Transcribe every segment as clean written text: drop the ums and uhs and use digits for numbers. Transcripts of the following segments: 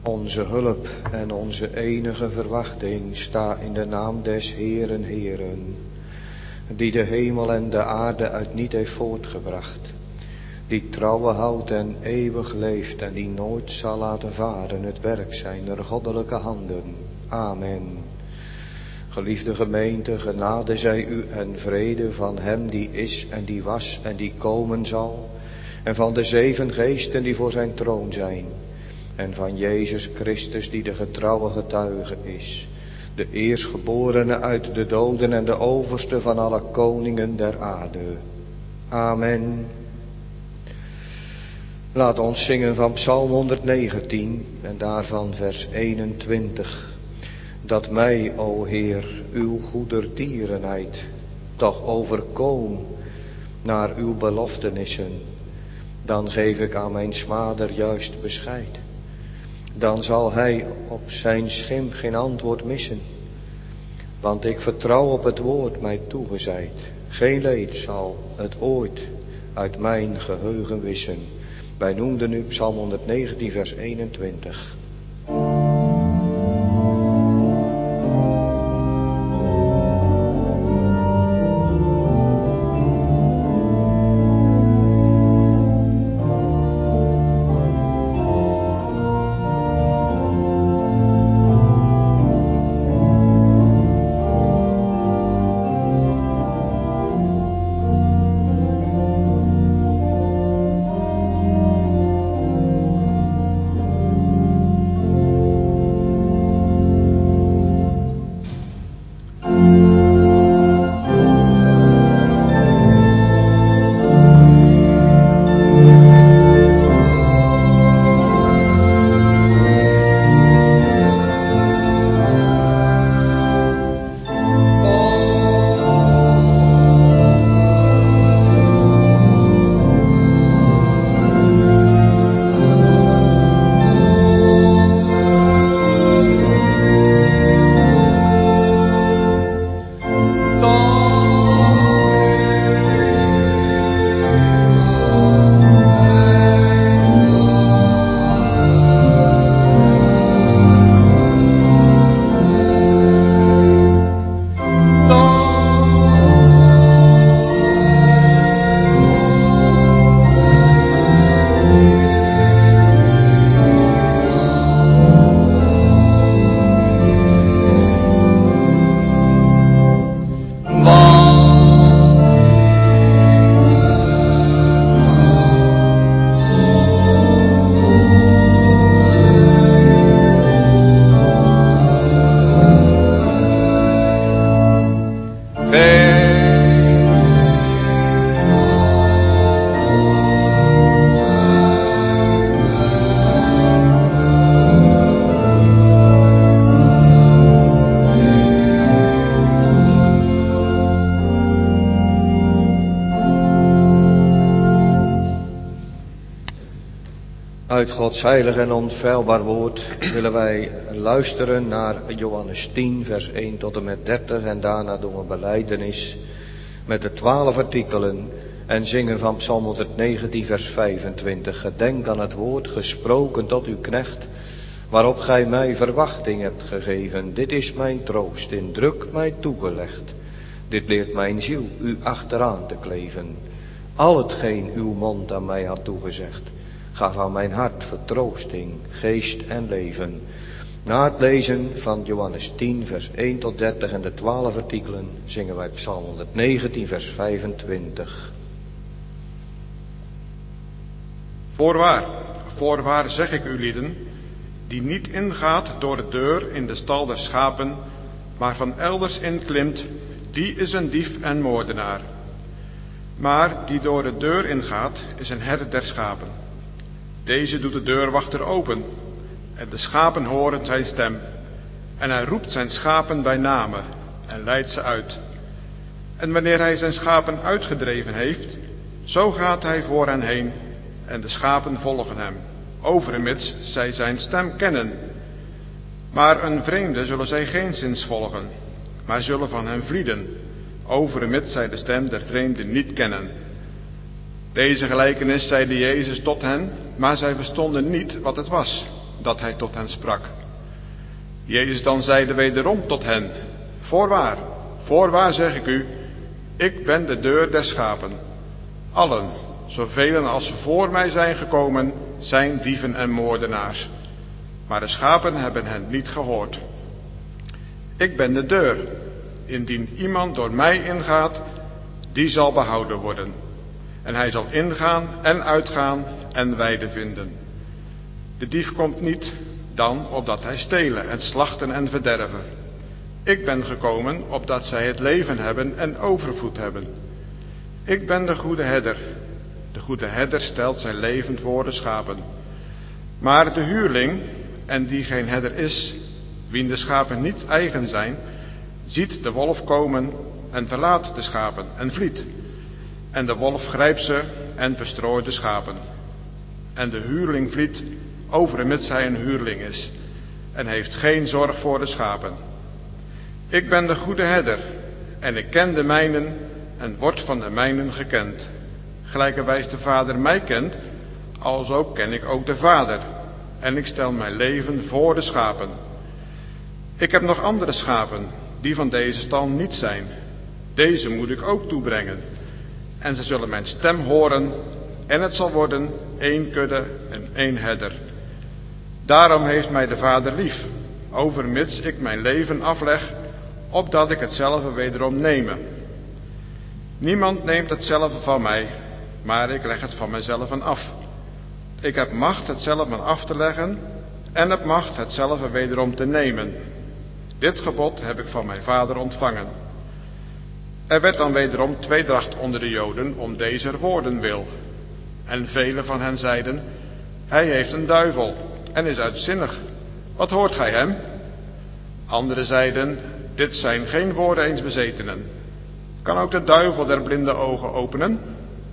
Onze hulp en onze enige verwachting sta in de naam des Heeren Heeren, die de hemel en de aarde uit niet heeft voortgebracht, die trouwe houdt en eeuwig leeft en die nooit zal laten varen het werk zijner goddelijke handen. Amen. Geliefde gemeente, genade zij u en vrede van hem die is en die was en die komen zal, en van de 7 geesten die voor zijn troon zijn, en van Jezus Christus die de getrouwe getuige is, de eerstgeborene uit de doden en de overste van alle koningen der aarde. Amen. Laat ons zingen van Psalm 119 en daarvan vers 21. Dat mij, o Heer, uw goedertierenheid toch overkoom naar uw beloftenissen. Dan geef ik aan mijn smader juist bescheid. Dan zal hij op zijn schim geen antwoord missen. Want ik vertrouw op het woord mij toegezeid. Geen leed zal het ooit uit mijn geheugen wissen. Wij noemden nu Psalm 119 vers 21. Uit Gods heilig en onfeilbaar woord willen wij luisteren naar Johannes 10 vers 1 tot en met 30 en daarna doen we belijdenis met de 12 artikelen en zingen van Psalm 119 vers 25. Gedenk aan het woord gesproken tot uw knecht, waarop gij mij verwachting hebt gegeven. Dit is mijn troost, in druk mij toegelegd. Dit leert mijn ziel u achteraan te kleven. Al hetgeen uw mond aan mij had toegezegd, gaf aan mijn hart vertroosting, geest en leven. Na het lezen van Johannes 10 vers 1 tot 30 en de 12 artikelen zingen wij Psalm 119 vers 25. Voorwaar, voorwaar zeg ik u lieden, die niet ingaat door de deur in de stal der schapen, maar van elders inklimt, die is een dief en moordenaar. Maar die door de deur ingaat, is een herder der schapen. Deze doet de deurwachter open, en de schapen horen zijn stem. En hij roept zijn schapen bij name, en leidt ze uit. En wanneer hij zijn schapen uitgedreven heeft, zo gaat hij voor hen heen, en de schapen volgen hem, overmits zij zijn stem kennen. Maar een vreemde zullen zij geenszins volgen, maar zullen van hem vlieden, overmits zij de stem der vreemde niet kennen. Deze gelijkenis zeide Jezus tot hen, maar zij verstonden niet wat het was. dat hij tot hen sprak. Jezus dan zeide wederom tot hen: Voorwaar, voorwaar zeg ik u, ik ben de deur der schapen. Allen, zoveel als voor mij zijn gekomen, zijn dieven en moordenaars. Maar de schapen hebben hen niet gehoord. Ik ben de deur. Indien iemand door mij ingaat, die zal behouden worden. En hij zal ingaan en uitgaan en weide vinden. De dief komt niet dan opdat hij stelen en slachten en verderven. Ik ben gekomen opdat zij het leven hebben en overvloed hebben. Ik ben de goede herder. De goede herder stelt zijn leven voor de schapen. Maar de huurling, en die geen herder is, wien de schapen niet eigen zijn, ziet de wolf komen en verlaat de schapen en vliet. En de wolf grijpt ze en verstrooit de schapen. En de huurling vliet, overmits hij een huurling is, en heeft geen zorg voor de schapen. Ik ben de goede herder, en ik ken de mijnen, en word van de mijnen gekend. Gelijkerwijs de Vader mij kent, alzo ken ik ook de Vader, en ik stel mijn leven voor de schapen. Ik heb nog andere schapen, die van deze stal niet zijn. Deze moet ik ook toebrengen. En ze zullen mijn stem horen, en het zal worden één kudde en één herder. Daarom heeft mij de Vader lief, overmits ik mijn leven afleg, opdat ik hetzelfde wederom neme. Niemand neemt hetzelfde van mij, maar ik leg het van mijzelf af. Ik heb macht hetzelfde af te leggen, en heb macht hetzelfde wederom te nemen. Dit gebod heb ik van mijn Vader ontvangen. Er werd dan wederom tweedracht onder de Joden om deze woorden wil. En velen van hen zeiden: Hij heeft een duivel en is uitzinnig. Wat hoort gij hem? Anderen zeiden: Dit zijn geen woorden eens bezetenen. Kan ook de duivel der blinde ogen openen?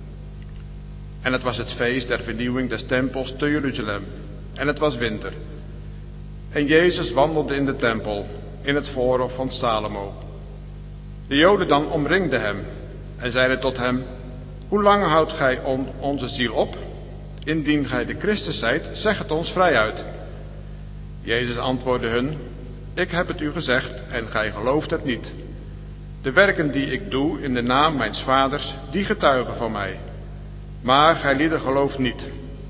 En het was het feest der vernieuwing des tempels te Jeruzalem. En het was winter. En Jezus wandelde in de tempel, in het voorhof van Salomo. De Joden dan omringden hem en zeiden tot hem: Hoe lang houdt gij onze ziel op? Indien gij de Christus zijt, zeg het ons vrijuit. Jezus antwoordde hun: Ik heb het u gezegd en gij gelooft het niet. De werken die ik doe in de naam mijns Vaders, die getuigen van mij. Maar gij lieden gelooft niet,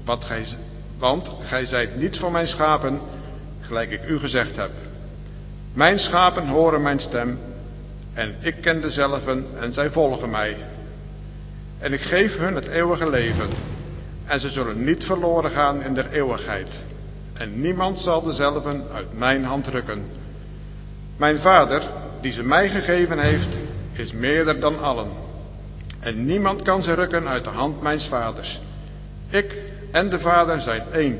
want gij zijt niet van mijn schapen, gelijk ik u gezegd heb. Mijn schapen horen mijn stem, en ik ken dezelven en zij volgen mij. En ik geef hun het eeuwige leven, en ze zullen niet verloren gaan in der eeuwigheid. En niemand zal dezelven uit mijn hand rukken. Mijn Vader, die ze mij gegeven heeft, is meerder dan allen. En niemand kan ze rukken uit de hand mijns Vaders. Ik en de Vader zijn één.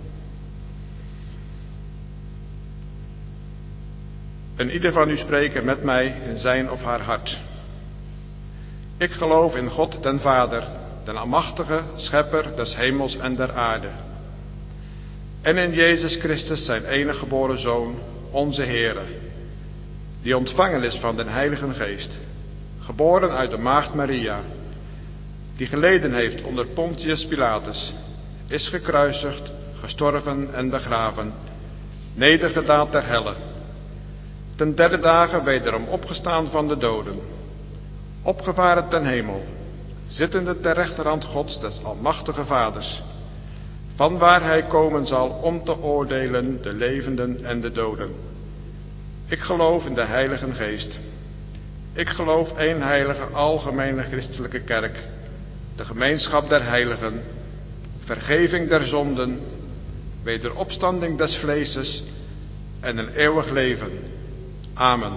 En ieder van u spreken met mij in zijn of haar hart. Ik geloof in God den Vader, den almachtige schepper des hemels en der aarde. En in Jezus Christus zijn enige geboren Zoon, onze Heere, die ontvangen is van den Heiligen Geest, geboren uit de maagd Maria, die geleden heeft onder Pontius Pilatus, is gekruisigd, gestorven en begraven, nedergedaald ter helle, ten derde dagen wederom opgestaan van de doden, opgevaren ten hemel, zittende ter rechterhand Gods des almachtige Vaders, vanwaar hij komen zal om te oordelen de levenden en de doden. Ik geloof in de Heilige Geest. Ik geloof één heilige algemene christelijke kerk, de gemeenschap der heiligen, vergeving der zonden, wederopstanding des vleeses en een eeuwig leven. Amen.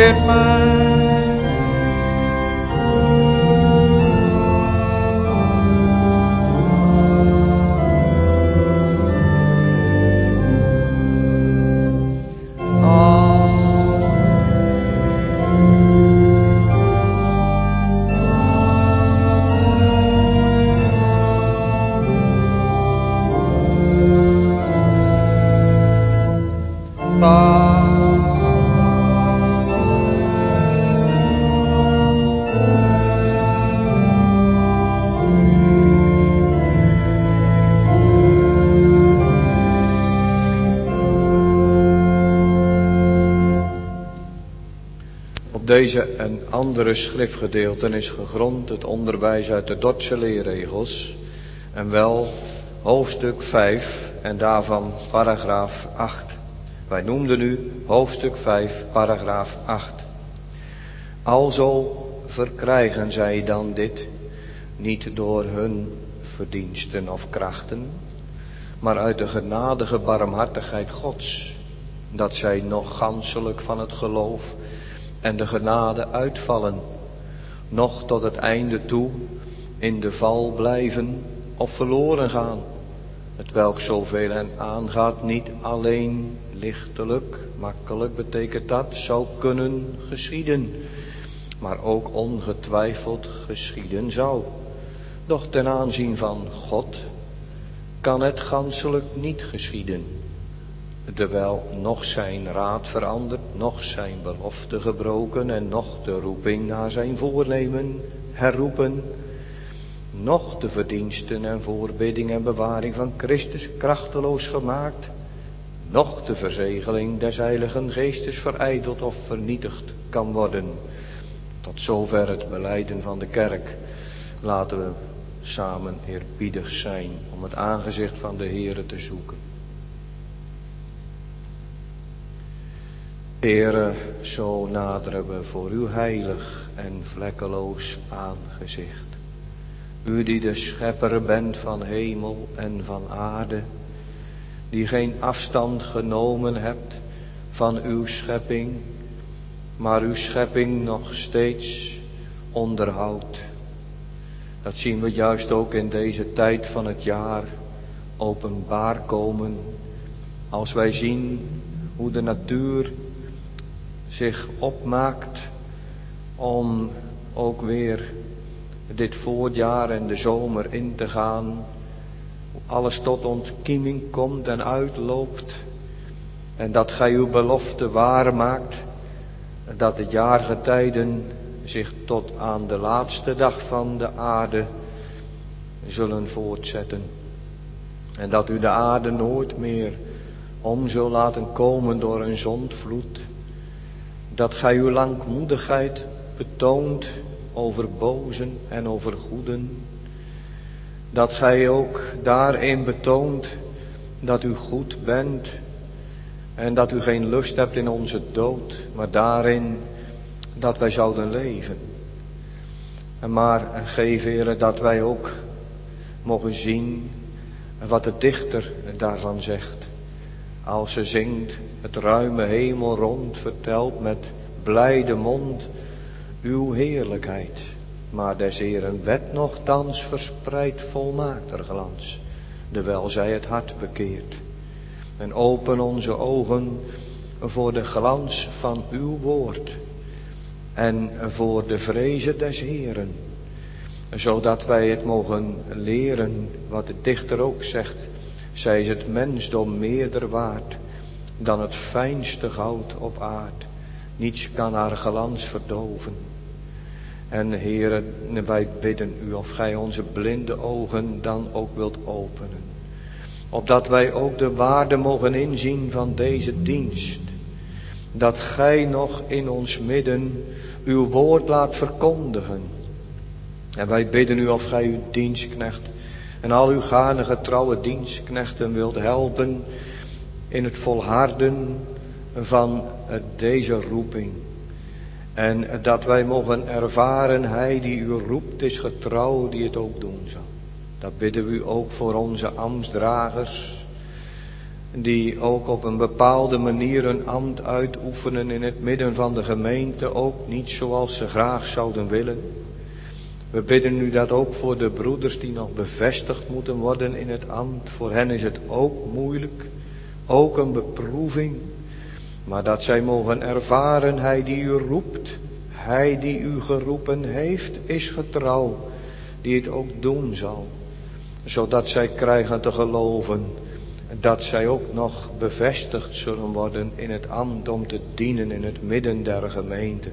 leert mij. Deze en andere schriftgedeelten is gegrond het onderwijs uit de Dordtse leerregels en wel hoofdstuk 5 en daarvan paragraaf 8. Wij noemden nu hoofdstuk 5 paragraaf 8. Alzo verkrijgen zij dan dit niet door hun verdiensten of krachten, maar uit de genadige barmhartigheid Gods, dat zij nog ganselijk van het geloof en de genade uitvallen, nog tot het einde toe in de val blijven of verloren gaan, hetwelk zoveel hen aangaat niet alleen lichtelijk, makkelijk betekent dat, zou kunnen geschieden, maar ook ongetwijfeld geschieden zou. Doch ten aanzien van God kan het ganselijk niet geschieden, terwijl nog zijn raad verandert, nog zijn belofte gebroken en nog de roeping naar zijn voornemen herroepen, nog de verdiensten en voorbidding en bewaring van Christus krachteloos gemaakt, nog de verzegeling des Heiligen Geestes verijdeld of vernietigd kan worden. Tot zover het belijden van de kerk. Laten we samen eerbiedig zijn om het aangezicht van de Heere te zoeken. Heere, zo naderen we voor uw heilig en vlekkeloos aangezicht. U die de schepper bent van hemel en van aarde, die geen afstand genomen hebt van uw schepping, maar uw schepping nog steeds onderhoudt. Dat zien we juist ook in deze tijd van het jaar openbaar komen, als wij zien hoe de natuur zich opmaakt om ook weer dit voorjaar en de zomer in te gaan. Hoe alles tot ontkieming komt en uitloopt. En dat gij uw belofte waar maakt. Dat de jaargetijden zich tot aan de laatste dag van de aarde zullen voortzetten. En dat u de aarde nooit meer om zult laten komen door een zondvloed. Dat gij uw langmoedigheid betoont over bozen en over goeden. Dat gij ook daarin betoont dat u goed bent en dat u geen lust hebt in onze dood, maar daarin dat wij zouden leven. Maar geef, Heere, dat wij ook mogen zien wat de dichter daarvan zegt. Als ze zingt, het ruime hemel rond vertelt met blijde mond uw heerlijkheid. Maar des Heeren wet nochtans verspreidt volmaakter glans, terwijl zij het hart bekeert. En open onze ogen voor de glans van uw woord en voor de vreze des Heeren, zodat wij het mogen leren wat de dichter ook zegt. Zij is het mensdom meerder waard dan het fijnste goud op aard. Niets kan haar glans verdoven. En Heere, wij bidden u of gij onze blinde ogen dan ook wilt openen. Opdat wij ook de waarde mogen inzien van deze dienst. Dat gij nog in ons midden uw woord laat verkondigen. En wij bidden u of gij uw dienstknecht en al uw gaarne getrouwe dienstknechten wilt helpen in het volharden van deze roeping. En dat wij mogen ervaren, hij die u roept is getrouw die het ook doen zal. Dat bidden we u ook voor onze ambtsdragers. die ook op een bepaalde manier een ambt uitoefenen in het midden van de gemeente, ook niet zoals ze graag zouden willen. We bidden u dat ook voor de broeders die nog bevestigd moeten worden in het ambt. Voor hen is het ook moeilijk, ook een beproeving. Maar dat zij mogen ervaren, hij die u roept, hij die u geroepen heeft, is getrouw, die het ook doen zal. Zodat zij krijgen te geloven dat zij ook nog bevestigd zullen worden in het ambt om te dienen in het midden der gemeente.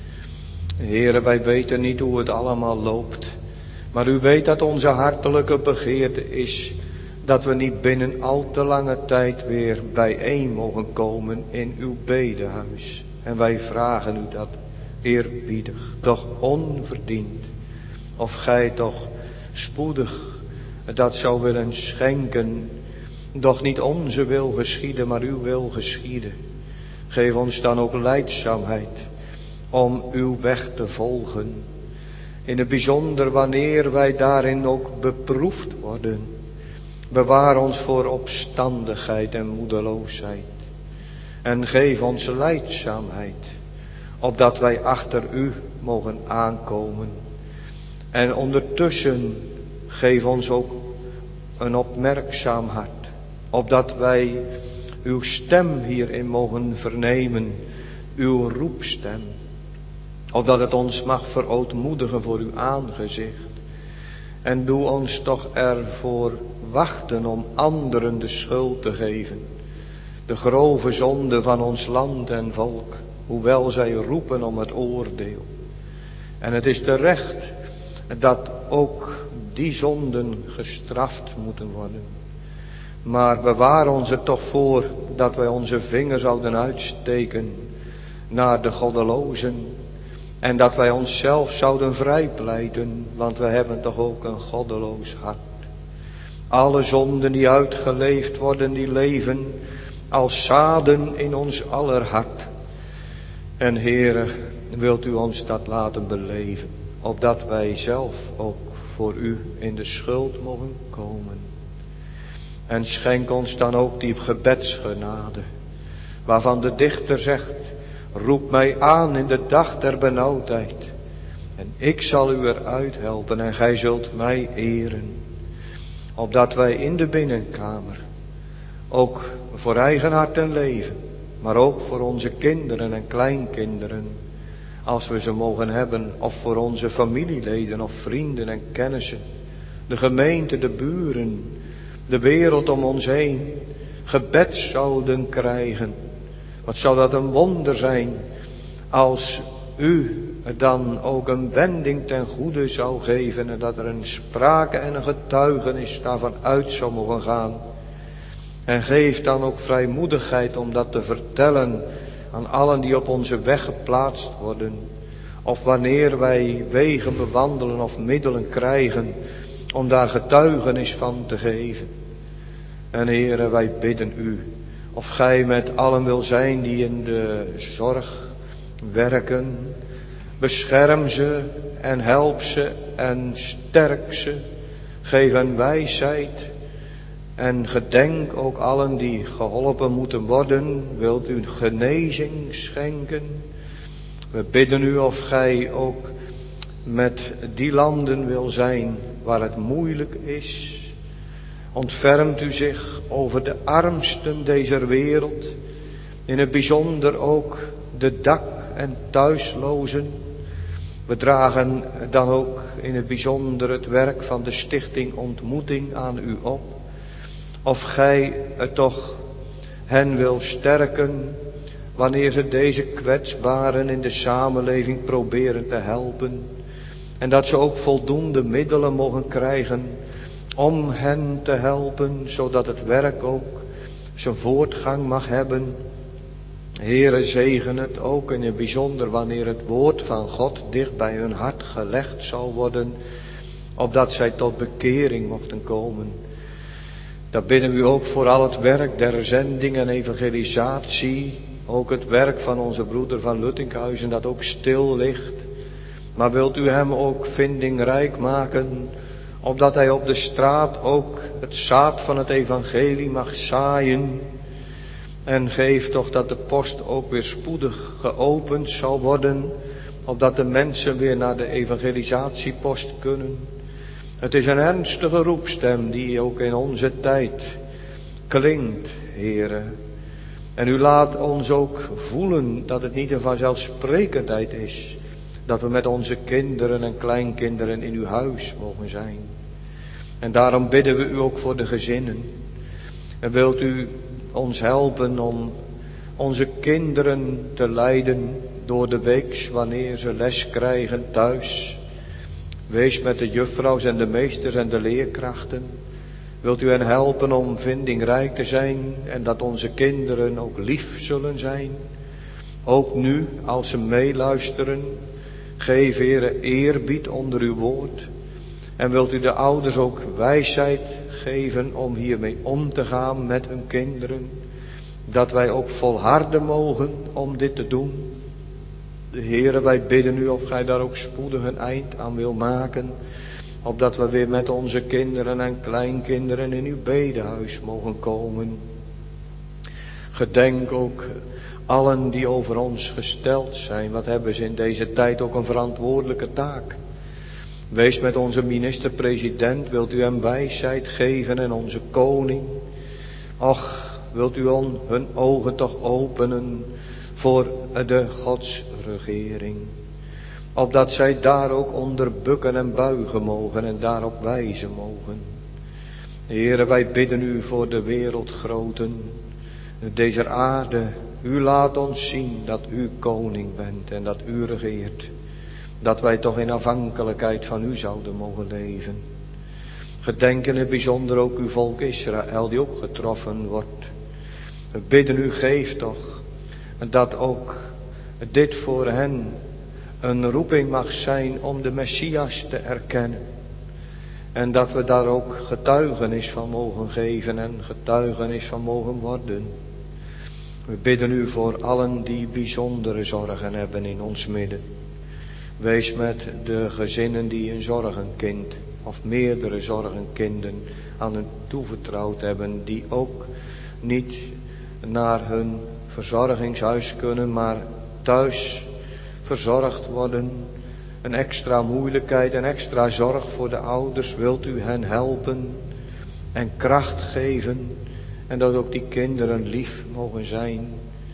Heere, wij weten niet hoe het allemaal loopt, maar u weet dat onze hartelijke begeerte is dat we niet binnen al te lange tijd weer bijeen mogen komen in uw bedehuis. En wij vragen u dat eerbiedig, doch onverdiend, of gij toch spoedig dat zou willen schenken, doch niet onze wil geschieden, maar uw wil geschieden. Geef ons dan ook lijdzaamheid om uw weg te volgen. In het bijzonder wanneer wij daarin ook beproefd worden. Bewaar ons voor opstandigheid en moedeloosheid. En geef ons lijdzaamheid, opdat wij achter u mogen aankomen. En ondertussen geef ons ook een opmerkzaam hart, opdat wij uw stem hierin mogen vernemen, uw roepstem. Opdat het ons mag verootmoedigen voor uw aangezicht. En doe ons toch ervoor wachten om anderen de schuld te geven. De grove zonde van ons land en volk, hoewel zij roepen om het oordeel. En het is terecht dat ook die zonden gestraft moeten worden. Maar bewaar ons er toch voor dat wij onze vinger zouden uitsteken naar de goddelozen. En dat wij onszelf zouden vrijpleiten, want we hebben toch ook een goddeloos hart. Alle zonden die uitgeleefd worden, die leven als zaden in ons aller hart. En Heere, wilt u ons dat laten beleven, opdat wij zelf ook voor u in de schuld mogen komen. En schenk ons dan ook die gebedsgenade, waarvan de dichter zegt, roep mij aan in de dag der benauwdheid. En ik zal u eruit helpen en gij zult mij eren. Opdat wij in de binnenkamer, ook voor eigen hart en leven, maar ook voor onze kinderen en kleinkinderen, als we ze mogen hebben, of voor onze familieleden of vrienden en kennissen, de gemeente, de buren, de wereld om ons heen, gebed zouden krijgen. Wat zou dat een wonder zijn als u dan ook een wending ten goede zou geven en dat er een sprake en een getuigenis daarvan uit zou mogen gaan. En geef dan ook vrijmoedigheid om dat te vertellen aan allen die op onze weg geplaatst worden. Of wanneer wij wegen bewandelen of middelen krijgen om daar getuigenis van te geven. En Heere, wij bidden u, of gij met allen wil zijn die in de zorg werken, bescherm ze en help ze en sterk ze. Geef hen wijsheid en gedenk ook allen die geholpen moeten worden. Wilt u genezing schenken? We bidden u of gij ook met die landen wil zijn waar het moeilijk is. Ontfermt u zich over de armsten deze wereld, in het bijzonder ook de dak- en thuislozen. We dragen dan ook in het bijzonder het werk van de stichting Ontmoeting aan u op. Of gij het toch hen wil sterken, wanneer ze deze kwetsbaren in de samenleving proberen te helpen. En dat ze ook voldoende middelen mogen krijgen om hen te helpen, zodat het werk ook zijn voortgang mag hebben. Heere, zegen het ook in het bijzonder wanneer het woord van God dicht bij hun hart gelegd zal worden, opdat zij tot bekering mochten komen. Dat bidden we ook voor al het werk der zending en evangelisatie, ook het werk van onze broeder van Luttinkhuizen dat ook stil ligt. Maar wilt u hem ook vindingrijk maken Opdat hij op de straat ook het zaad van het evangelie mag zaaien. En geef toch dat de post ook weer spoedig geopend zal worden. Opdat de mensen weer naar de evangelisatiepost kunnen. Het is een ernstige roepstem die ook in onze tijd klinkt, Heere. En u laat ons ook voelen dat het niet een vanzelfsprekendheid is. Dat we met onze kinderen en kleinkinderen in uw huis mogen zijn. En daarom bidden we u ook voor de gezinnen. En wilt u ons helpen om onze kinderen te leiden door de weeks wanneer ze les krijgen thuis. Wees met de juffrouws en de meesters en de leerkrachten. Wilt u hen helpen om vindingrijk te zijn en dat onze kinderen ook lief zullen zijn. Ook nu als ze meeluisteren. Geef Heere eerbied onder uw woord. En wilt u de ouders ook wijsheid geven om hiermee om te gaan met hun kinderen. Dat wij ook volharden mogen om dit te doen. De Heere, wij bidden u of gij daar ook spoedig een eind aan wil maken. Opdat we weer met onze kinderen en kleinkinderen in uw bedehuis mogen komen. Gedenk ook allen die over ons gesteld zijn. Wat hebben ze in deze tijd ook een verantwoordelijke taak. Wees met onze minister-president, wilt u hem wijsheid geven en onze koning. Och, wilt u hun ogen toch openen voor de godsregering. Opdat zij daar ook onder bukken en buigen mogen en daarop wijzen mogen. Heere, wij bidden u voor de wereldgroten, deze aarde. U laat ons zien dat u koning bent en dat u regeert. Dat wij toch in afhankelijkheid van u zouden mogen leven. Gedenk in het bijzonder ook uw volk Israël die ook getroffen wordt. We bidden u, geef toch dat ook dit voor hen een roeping mag zijn om de Messias te erkennen. En dat we daar ook getuigenis van mogen geven en getuigenis van mogen worden. We bidden u voor allen die bijzondere zorgen hebben in ons midden. Wees met de gezinnen die een zorgenkind of meerdere zorgenkinderen aan hun toevertrouwd hebben. Die ook niet naar hun verzorgingshuis kunnen, maar thuis verzorgd worden. Een extra moeilijkheid, een extra zorg voor de ouders. Wilt u hen helpen en kracht geven. En dat ook die kinderen lief mogen zijn.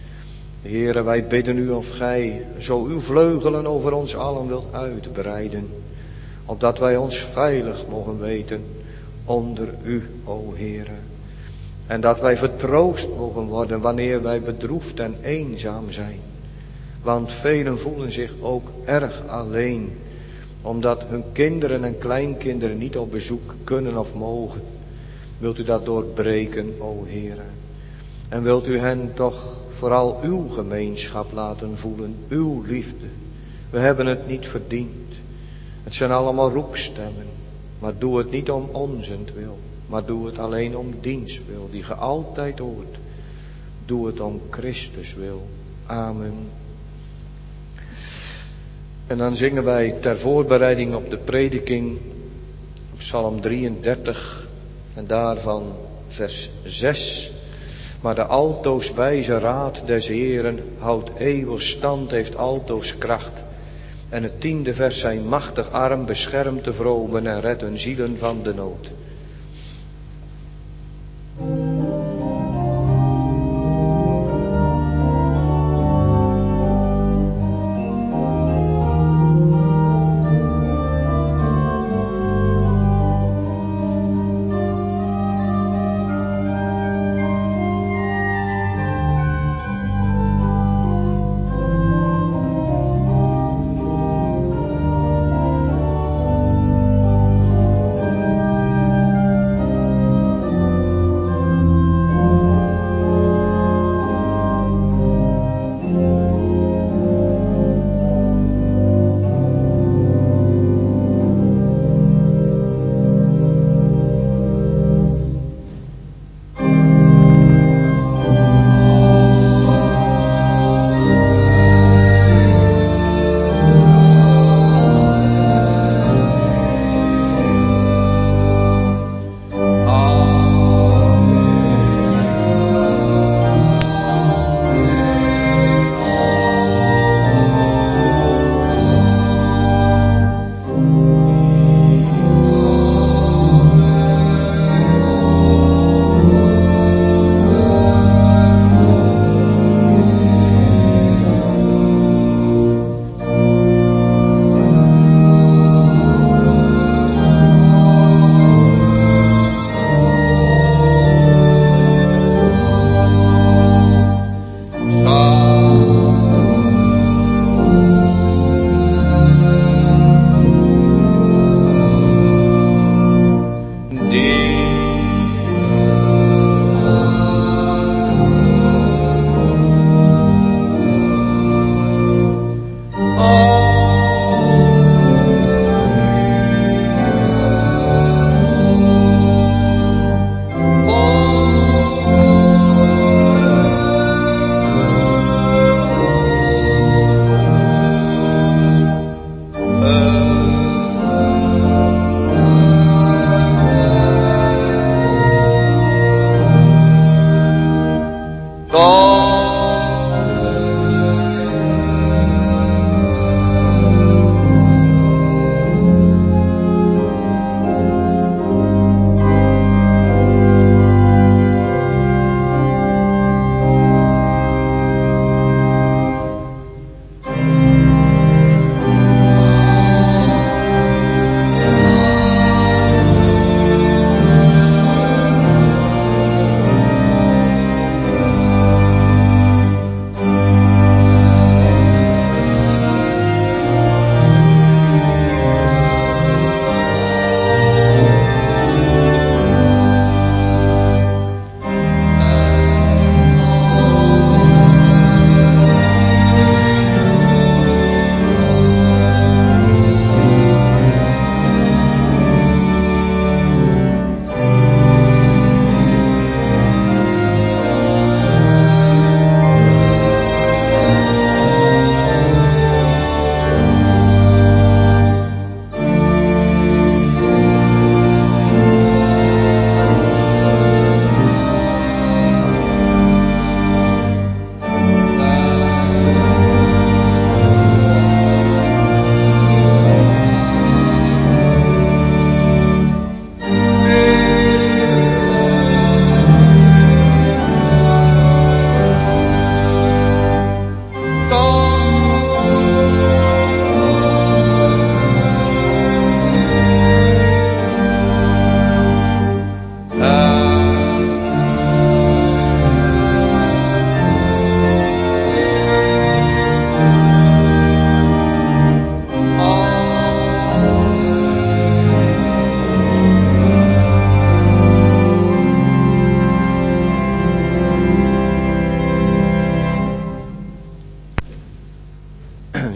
Heere, wij bidden u of gij zo uw vleugelen over ons allen wilt uitbreiden. Opdat wij ons veilig mogen weten onder u, o Heere. En dat wij vertroost mogen worden wanneer wij bedroefd en eenzaam zijn. Want velen voelen zich ook erg alleen. Omdat hun kinderen en kleinkinderen niet op bezoek kunnen of mogen. Wilt u dat doorbreken, o Heere. En wilt u hen toch vooral uw gemeenschap laten voelen, uw liefde. We hebben het niet verdiend. Het zijn allemaal roepstemmen. Maar doe het niet om onzentwil, maar doe het alleen om dienstwil, die ge altijd hoort. Doe het om Christus wil. Amen. En dan zingen wij ter voorbereiding op de prediking Psalm 33 en daarvan vers 6. Maar de altoos wijze raad des Heeren houdt eeuwig stand, heeft altoos kracht. En het 10e vers, zijn machtig arm beschermt de vromen en redt hun zielen van de nood.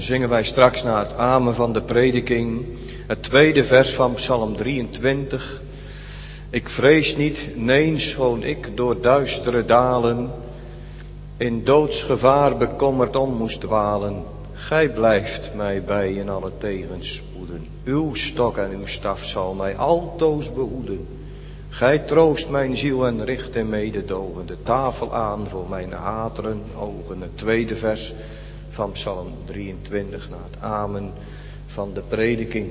zingen wij straks na het amen van de prediking het tweede vers van Psalm 23. Ik vrees niet, nee, schoon ik door duistere dalen in doodsgevaar bekommerd om moest dwalen. Gij blijft mij bij in alle tegenspoeden. Uw stok en uw staf zal mij altoos behoeden. Gij troost mijn ziel en richt in mededogen de tafel aan voor mijn hateren ogen. Het tweede vers van Psalm 23 na het amen van de prediking.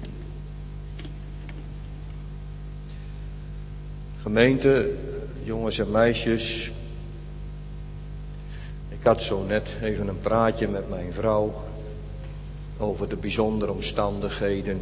Gemeente, jongens en meisjes, ik had zo net even een praatje met mijn vrouw over de bijzondere omstandigheden.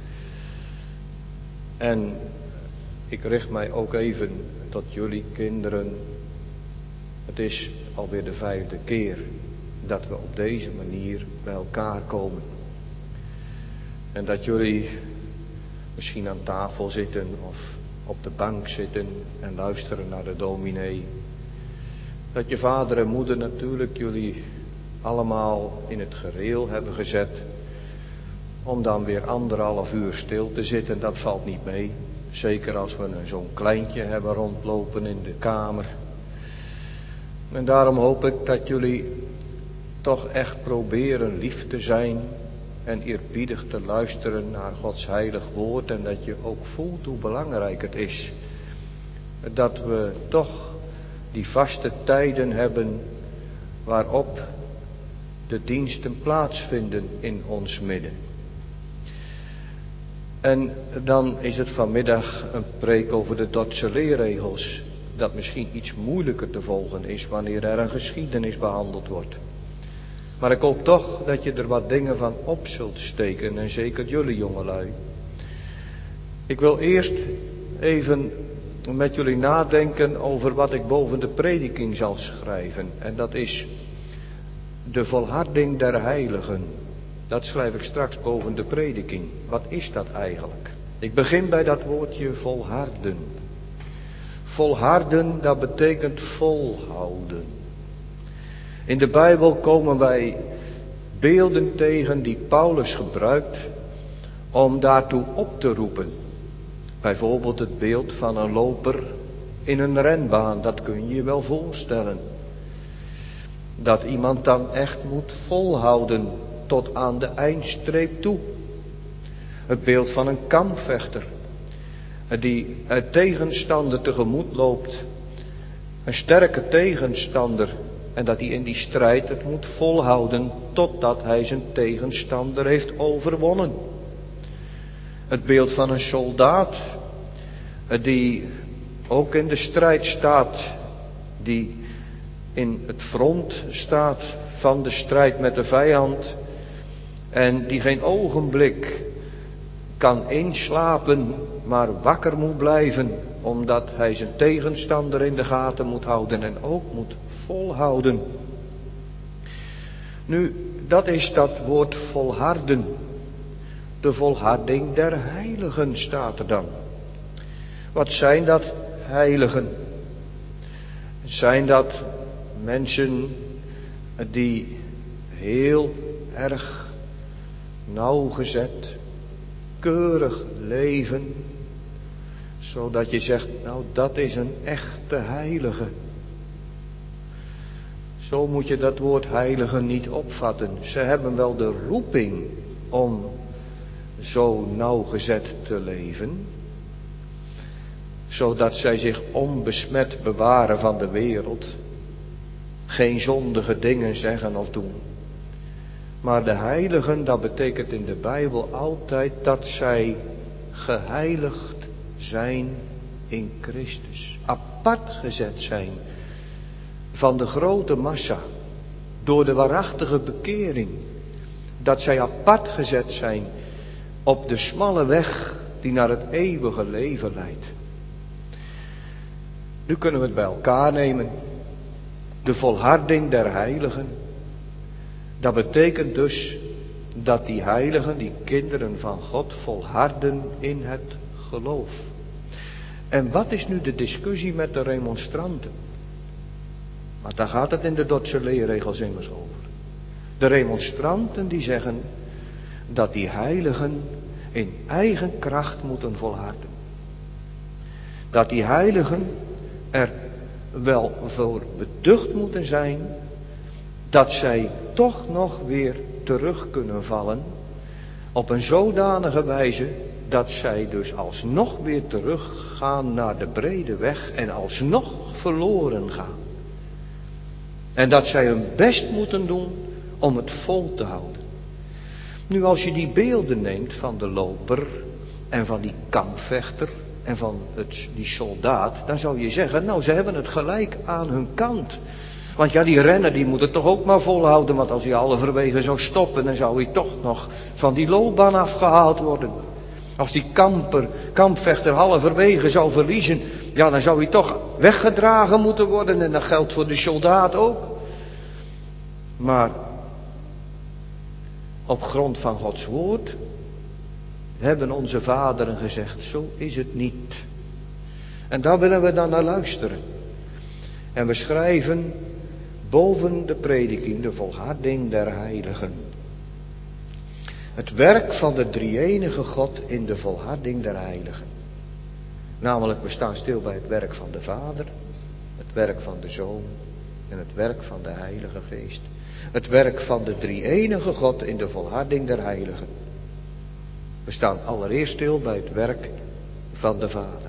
En ik richt mij ook even tot jullie kinderen. Het is alweer de 5e keer dat we op deze manier bij elkaar komen. En dat jullie misschien aan tafel zitten of op de bank zitten en luisteren naar de dominee. Dat je vader en moeder natuurlijk jullie allemaal in het gereel hebben gezet. Om dan weer 1,5 uur stil te zitten, dat valt niet mee. Zeker als we zo'n kleintje hebben rondlopen in de kamer. En daarom hoop ik dat jullie toch echt proberen lief te zijn en eerbiedig te luisteren naar Gods heilig woord. En dat je ook voelt hoe belangrijk het is dat we toch die vaste tijden hebben waarop de diensten plaatsvinden in ons midden. En dan is het vanmiddag een preek over de Dordtse leerregels, dat misschien iets moeilijker te volgen is wanneer er een geschiedenis behandeld wordt. Maar ik hoop toch dat je er wat dingen van op zult steken, en zeker jullie jongelui. Ik wil eerst even met jullie nadenken over wat ik boven de prediking zal schrijven. En dat is de volharding der heiligen. Dat schrijf ik straks boven de prediking. Wat is dat eigenlijk? Ik begin bij dat woordje volharden. Volharden, dat betekent volhouden. In de Bijbel komen wij beelden tegen die Paulus gebruikt om daartoe op te roepen. Bijvoorbeeld het beeld van een loper in een renbaan, dat kun je je wel voorstellen. Dat iemand dan echt moet volhouden tot aan de eindstreep toe. Het beeld van een kampvechter die een tegenstander tegemoet loopt. Een sterke tegenstander. En dat hij in die strijd het moet volhouden totdat hij zijn tegenstander heeft overwonnen. Het beeld van een soldaat die ook in de strijd staat. Die in het front staat van de strijd met de vijand. En die geen ogenblik kan inslapen, maar wakker moet blijven. Omdat hij zijn tegenstander in de gaten moet houden en ook moet volhouden. Nu, dat is dat woord volharden. De volharding der heiligen staat er dan. Wat zijn dat heiligen? Zijn dat mensen die heel erg nauwgezet, keurig leven, zodat je zegt, nou dat is een echte heilige. Zo moet je dat woord heilige niet opvatten. Ze hebben wel de roeping om zo nauwgezet te leven, zodat zij zich onbesmet bewaren van de wereld, geen zondige dingen zeggen of doen. Maar de heiligen, dat betekent in de Bijbel altijd dat zij geheiligd zijn in Christus. Apart gezet zijn van de grote massa. Door de waarachtige bekering. Dat zij apart gezet zijn op de smalle weg die naar het eeuwige leven leidt. Nu kunnen we het bij elkaar nemen. De volharding der heiligen. Dat betekent dus dat die heiligen, die kinderen van God, volharden in het geloof. En wat is nu de discussie met de remonstranten? Want daar gaat het in de Dordtse leerregels immers over. De remonstranten die zeggen dat die heiligen in eigen kracht moeten volharden. Dat die heiligen er wel voor beducht moeten zijn dat zij toch nog weer terug kunnen vallen op een zodanige wijze dat zij dus alsnog weer teruggaan naar de brede weg en alsnog verloren gaan. En dat zij hun best moeten doen om het vol te houden. Nu als je die beelden neemt van de loper en van die kampvechter en van die soldaat, dan zou je zeggen, nou ze hebben het gelijk aan hun kant. Want ja, die renner die moet het toch ook maar volhouden, want als hij halverwege zou stoppen, dan zou hij toch nog van die loopbaan afgehaald worden. Als die kampvechter halverwege zou verliezen, ja dan zou hij toch weggedragen moeten worden en dat geldt voor de soldaat ook. Maar op grond van Gods woord hebben onze vaderen gezegd, zo is het niet. En daar willen we dan naar luisteren. En we schrijven boven de prediking de volharding der heiligen. Het werk van de drie-enige God in de volharding der heiligen. Namelijk, we staan stil bij het werk van de Vader, het werk van de Zoon en het werk van de Heilige Geest. Het werk van de drie-enige God in de volharding der heiligen. We staan allereerst stil bij het werk van de Vader.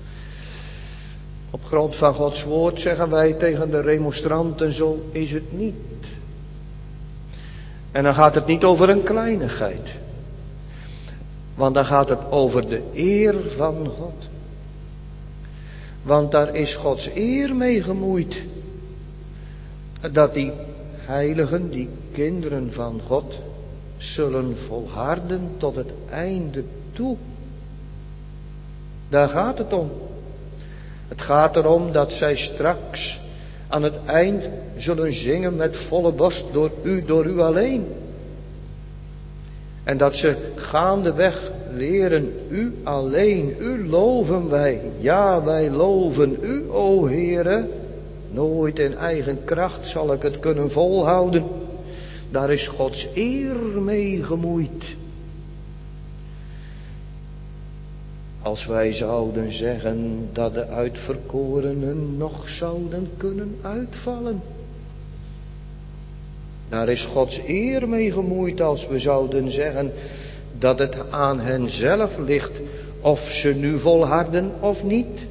Op grond van Gods woord zeggen wij tegen de remonstranten, zo is het niet. En dan gaat het niet over een kleinigheid. Want dan gaat het over de eer van God. Want daar is Gods eer mee gemoeid. Dat die heiligen, die kinderen van God, zullen volharden tot het einde toe. Daar gaat het om. Het gaat erom dat zij straks aan het eind zullen zingen met volle borst door u alleen. En dat ze gaandeweg leren, u alleen, u loven wij. Ja, wij loven u, o Heere. Nooit in eigen kracht zal ik het kunnen volhouden. Daar is Gods eer mee gemoeid. Als wij zouden zeggen dat de uitverkorenen nog zouden kunnen uitvallen. Daar is Gods eer mee gemoeid als we zouden zeggen dat het aan hen zelf ligt of ze nu volharden of niet.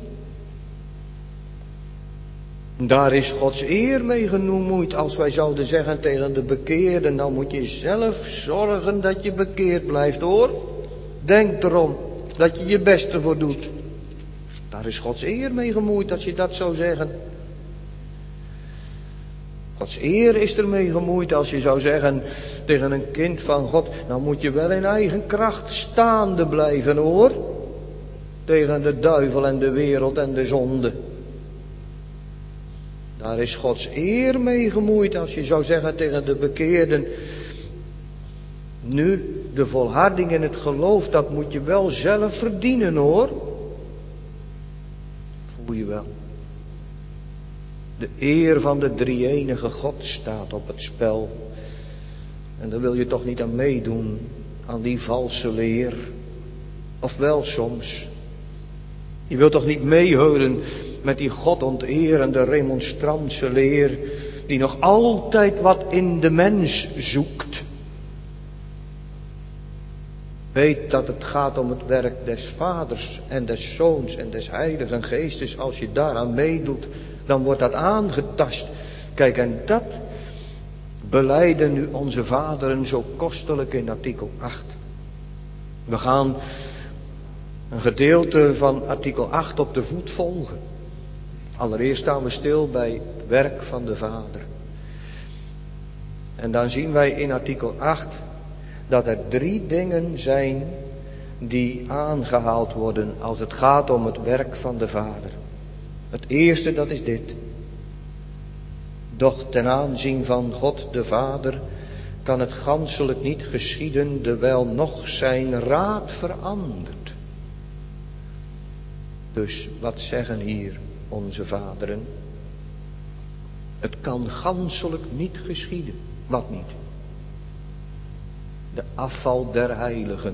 Daar is Gods eer mee gemoeid als wij zouden zeggen tegen de bekeerden, nou moet je zelf zorgen dat je bekeerd blijft hoor. Denk erom dat je je best ervoor doet. Daar is Gods eer mee gemoeid als je dat zou zeggen. Gods eer is ermee gemoeid als je zou zeggen tegen een kind van God, nou moet je wel in eigen kracht staande blijven hoor. Tegen de duivel en de wereld en de zonde. Daar is Gods eer mee gemoeid als je zou zeggen tegen de bekeerden, nu de volharding in het geloof, dat moet je wel zelf verdienen hoor. Voel je wel. De eer van de drie-enige God staat op het spel. En daar wil je toch niet aan meedoen, aan die valse leer. Of wel soms. Je wilt toch niet meeheulen met die godonterende remonstrantse leer, die nog altijd wat in de mens zoekt. Weet dat het gaat om het werk des Vaders en des Zoons en des Heiligen Geestes. Als je daaraan meedoet, dan wordt dat aangetast. Kijk, en dat belijden nu onze vaderen zo kostelijk in artikel 8. We gaan een gedeelte van artikel 8 op de voet volgen. Allereerst staan we stil bij het werk van de Vader. En dan zien wij in artikel 8 dat er 3 dingen zijn die aangehaald worden als het gaat om het werk van de Vader. Het eerste, dat is dit. Doch ten aanzien van God de Vader kan het ganselijk niet geschieden, dewijl nog zijn raad verandert. Dus wat zeggen hier onze vaderen? Het kan ganselijk niet geschieden. Wat niet? De afval der heiligen.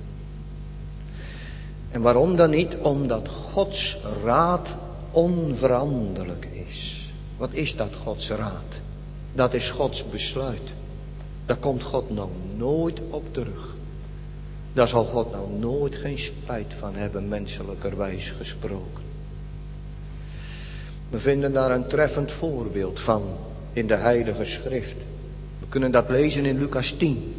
En waarom dan niet? Omdat Gods raad onveranderlijk is. Wat is dat, Gods raad? Dat is Gods besluit. Daar komt God nou nooit op terug. Daar zal God nou nooit geen spijt van hebben, menselijkerwijs gesproken. We vinden daar een treffend voorbeeld van in de Heilige Schrift. We kunnen dat lezen in Lucas 10.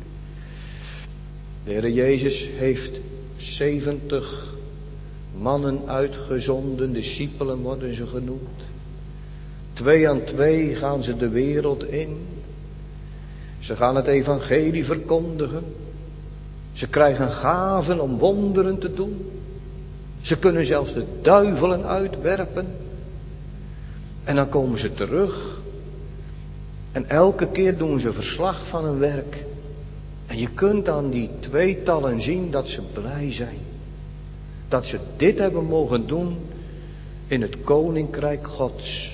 De Heer Jezus heeft 70 mannen uitgezonden, discipelen worden ze genoemd. 2 aan 2 gaan ze de wereld in. Ze gaan het evangelie verkondigen. Ze krijgen gaven om wonderen te doen. Ze kunnen zelfs de duivelen uitwerpen. En dan komen ze terug. En elke keer doen ze verslag van hun werk. En je kunt aan die 2-tallen zien dat ze blij zijn. Dat ze dit hebben mogen doen in het koninkrijk Gods.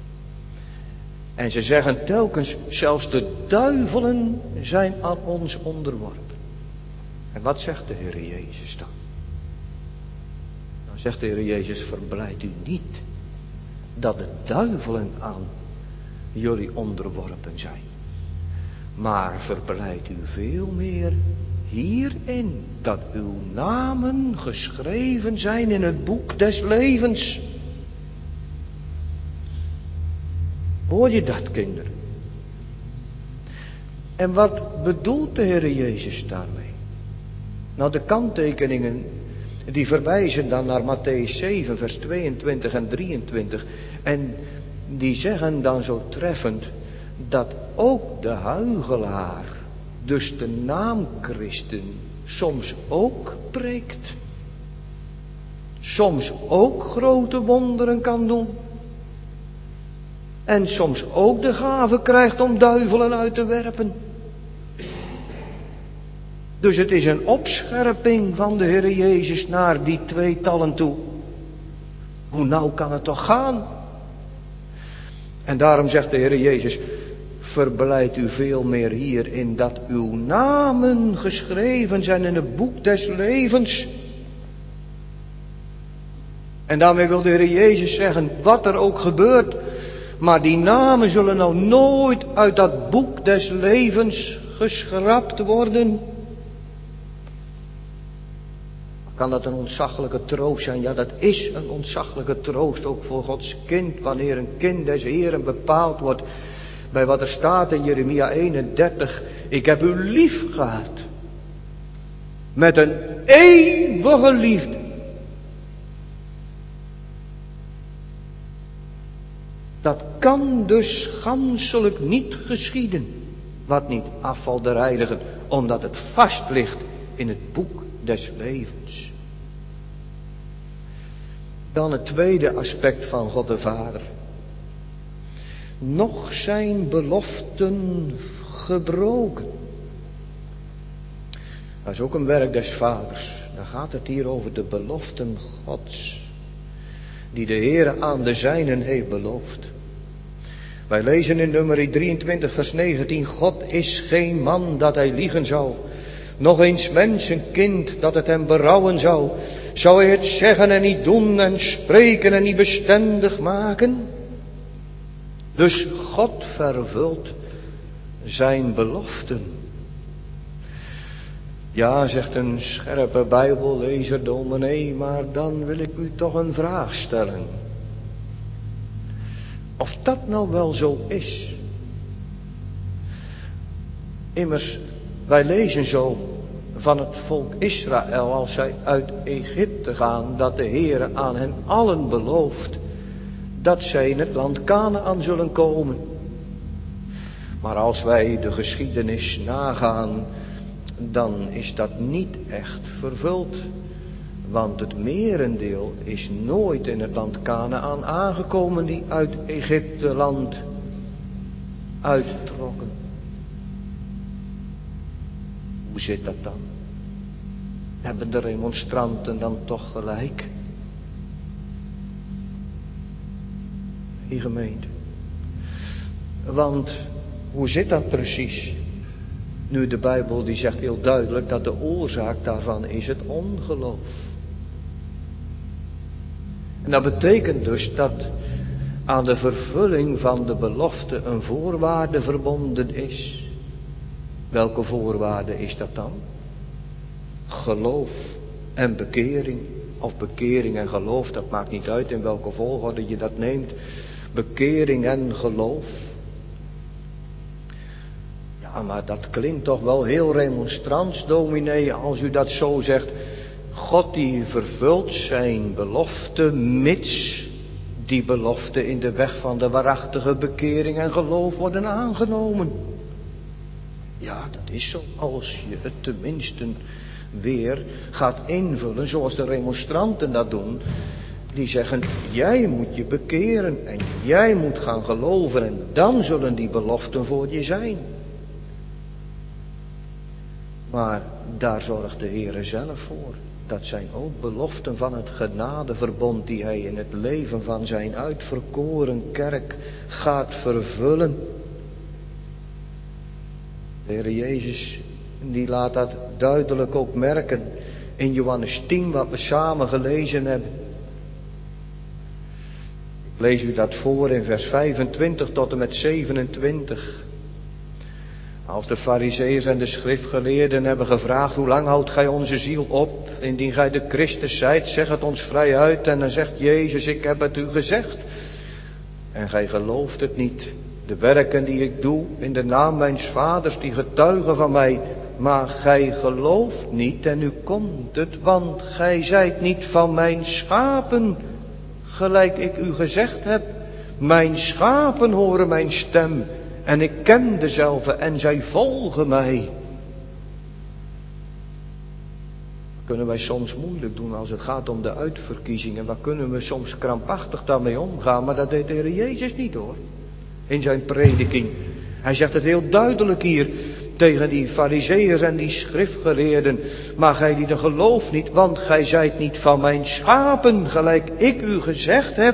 En ze zeggen telkens, zelfs de duivelen zijn aan ons onderworpen. En wat zegt de Heer Jezus dan? Dan zegt de Heer Jezus, verblijd u niet dat de duivelen aan jullie onderworpen zijn. Maar verblijd u veel meer hierin dat uw namen geschreven zijn in het boek des levens. Hoor je dat, kinderen? En wat bedoelt de Heer Jezus daarmee? Nou, de kanttekeningen die verwijzen dan naar Mattheüs 7 vers 22 en 23. En die zeggen dan zo treffend dat ook de huichelaar, dus de naam Christen, soms ook preekt. Soms ook grote wonderen kan doen. En soms ook de gave krijgt om duivelen uit te werpen. Dus het is een opscherping van de Heer Jezus naar die 2-tallen toe. Hoe nauw kan het toch gaan? En daarom zegt de Heer Jezus, verblijd u veel meer hierin dat uw namen geschreven zijn in het boek des levens. En daarmee wil de Heer Jezus zeggen, wat er ook gebeurt, maar die namen zullen nou nooit uit dat boek des levens geschrapt worden. Kan dat een ontzaglijke troost zijn? Ja, dat is een ontzaglijke troost ook voor Gods kind. Wanneer een kind des Heeren bepaald wordt bij wat er staat in Jeremia 31. Ik heb u lief gehad. Met een eeuwige liefde. Dat kan dus ganselijk niet geschieden. Wat niet afval der heiligen. Omdat het vast ligt in het boek des levens. Dan het tweede aspect van God de Vader. Nog zijn beloften gebroken. Dat is ook een werk des Vaders. Dan gaat het hier over de beloften Gods. Die de Heere aan de zijnen heeft beloofd. Wij lezen in nummer 23 vers 19. God is geen man dat hij liegen zou. Nog eens mensenkind dat het hem berouwen zou. Zou hij het zeggen en niet doen en spreken en niet bestendig maken? Dus God vervult zijn beloften. Ja, zegt een scherpe bijbellezer, dominee, maar dan wil ik u toch een vraag stellen. Of dat nou wel zo is. Immers, wij lezen zo van het volk Israël als zij uit Egypte gaan, dat de Heere aan hen allen belooft dat zij in het land Kanaän zullen komen. Maar als wij de geschiedenis nagaan, dan is dat niet echt vervuld. Want het merendeel is nooit in het land Kanaän aangekomen die uit Egypte land uittrokken. Hoe zit dat dan? Hebben de remonstranten dan toch gelijk? Die gemeente. Want hoe zit dat precies? Nu, de Bijbel die zegt heel duidelijk dat de oorzaak daarvan is het ongeloof. En dat betekent dus dat aan de vervulling van de belofte een voorwaarde verbonden is. Welke voorwaarde is dat dan? Geloof en bekering. Of bekering en geloof, dat maakt niet uit in welke volgorde je dat neemt. Bekering en geloof. Ja, maar dat klinkt toch wel heel remonstrants, dominee, als u dat zo zegt. God die vervult zijn belofte, mits die belofte in de weg van de waarachtige bekering en geloof worden aangenomen. Ja, dat is zo, als je het tenminste weer gaat invullen zoals de remonstranten dat doen. Die zeggen, jij moet je bekeren en jij moet gaan geloven en dan zullen die beloften voor je zijn. Maar daar zorgt de Heere zelf voor. Dat zijn ook beloften van het genadeverbond die hij in het leven van zijn uitverkoren kerk gaat vervullen. De Heere Jezus die laat dat duidelijk ook merken in Johannes 10 wat we samen gelezen hebben. Ik lees u dat voor in vers 25 tot en met 27. Als de Farizeeërs en de schriftgeleerden hebben gevraagd, hoe lang houdt gij onze ziel op? Indien gij de Christus zijt, zeg het ons vrij uit. En dan zegt Jezus, ik heb het u gezegd. En gij gelooft het niet. De werken die ik doe in de naam mijns vaders, die getuigen van mij. Maar gij gelooft niet en nu komt het, want gij zijt niet van mijn schapen, gelijk ik u gezegd heb. Mijn schapen horen mijn stem en ik ken dezelve en zij volgen mij. Kunnen wij soms moeilijk doen als het gaat om de uitverkiezingen. Waar kunnen we soms krampachtig daarmee omgaan, maar dat deed de Heer Jezus niet hoor. In zijn prediking. Hij zegt het heel duidelijk hier tegen die Farizeeërs en die schriftgeleerden. Maar gij die gelooft niet, want gij zijt niet van mijn schapen, gelijk ik u gezegd heb.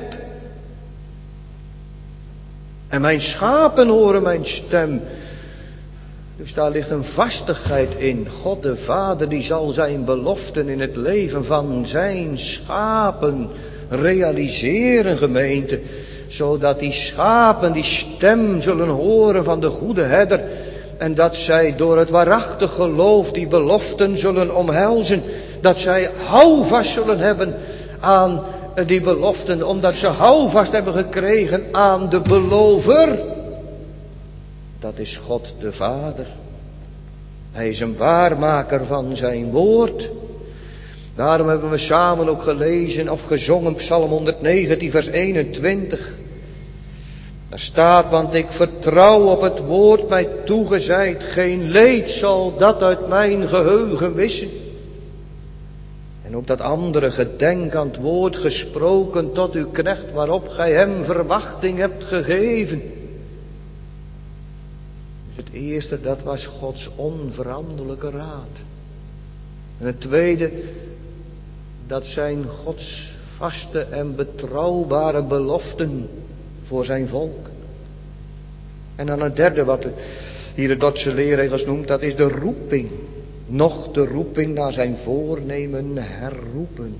En mijn schapen horen mijn stem. Dus daar ligt een vastigheid in. God de Vader die zal zijn beloften in het leven van zijn schapen realiseren, gemeente. Zodat die schapen die stem zullen horen van de goede herder. En dat zij door het waarachtig geloof die beloften zullen omhelzen. Dat zij houvast zullen hebben aan die beloften. Omdat ze houvast hebben gekregen aan de belover. Dat is God de Vader. Hij is een waarmaker van zijn woord. Daarom hebben we samen ook gelezen of gezongen Psalm 119 vers 21. Daar staat, want ik vertrouw op het woord mij toegezeid. Geen leed zal dat uit mijn geheugen wissen. En ook dat andere gedenk aan het woord gesproken tot uw knecht waarop gij hem verwachting hebt gegeven. Dus het eerste, dat was Gods onveranderlijke raad. En het tweede, dat zijn Gods vaste en betrouwbare beloften voor zijn volk. En dan het derde wat hier de Dordtse leerregels noemt, dat is de roeping. Nog de roeping naar zijn voornemen herroepen.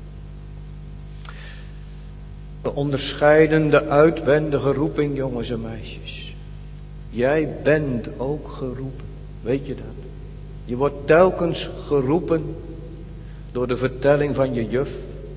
We onderscheiden de uitwendige roeping, jongens en meisjes. Jij bent ook geroepen, weet je dat? Je wordt telkens geroepen door de vertelling van je juf.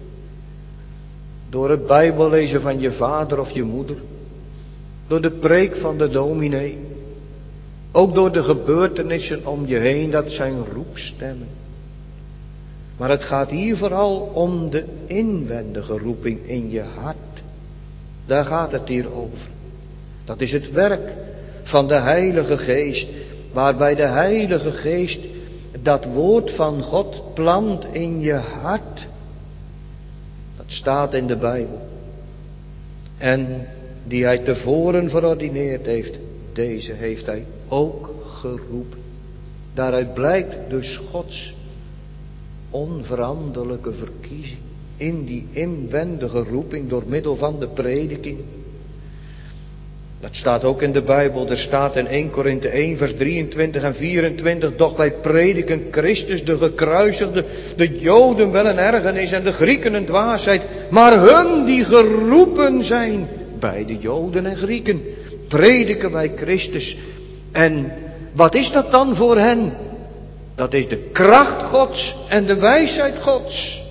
Door het bijbellezen van je vader of je moeder. Door de preek van de dominee. Ook door de gebeurtenissen om je heen, dat zijn roepstemmen. Maar het gaat hier vooral om de inwendige roeping in je hart. Daar gaat het hier over. Dat is het werk van de Heilige Geest. Waarbij de Heilige Geest dat woord van God plant in je hart. Dat staat in de Bijbel. En die hij tevoren verordineerd heeft, deze heeft hij ook geroepen. Daaruit blijkt dus Gods onveranderlijke verkiezing. In die inwendige roeping door middel van de prediking. Dat staat ook in de Bijbel. Er staat in 1 Korinthe 1 vers 23 en 24. Doch wij prediken Christus de gekruisigde, de Joden wel een ergernis en de Grieken een dwaasheid. Maar hun die geroepen zijn, beide Joden en Grieken, prediken wij Christus. En wat is dat dan voor hen? Dat is de kracht Gods en de wijsheid Gods.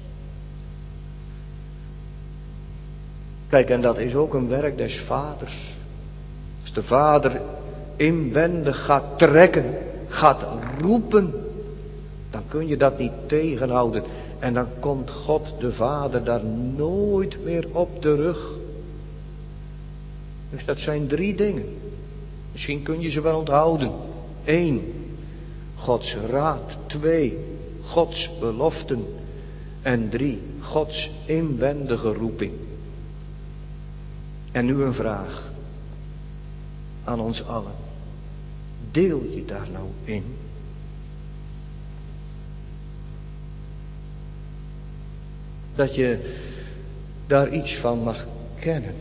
Kijk, en dat is ook een werk des vaders. Als de vader inwendig gaat trekken, gaat roepen, dan kun je dat niet tegenhouden. En dan komt God de Vader daar nooit meer op terug. Dus dat zijn 3 dingen. Misschien kun je ze wel onthouden. 1. Gods raad. 2. Gods beloften. En 3. Gods inwendige roeping. En nu een vraag aan ons allen. Deel je daar nou in? Dat je daar iets van mag kennen.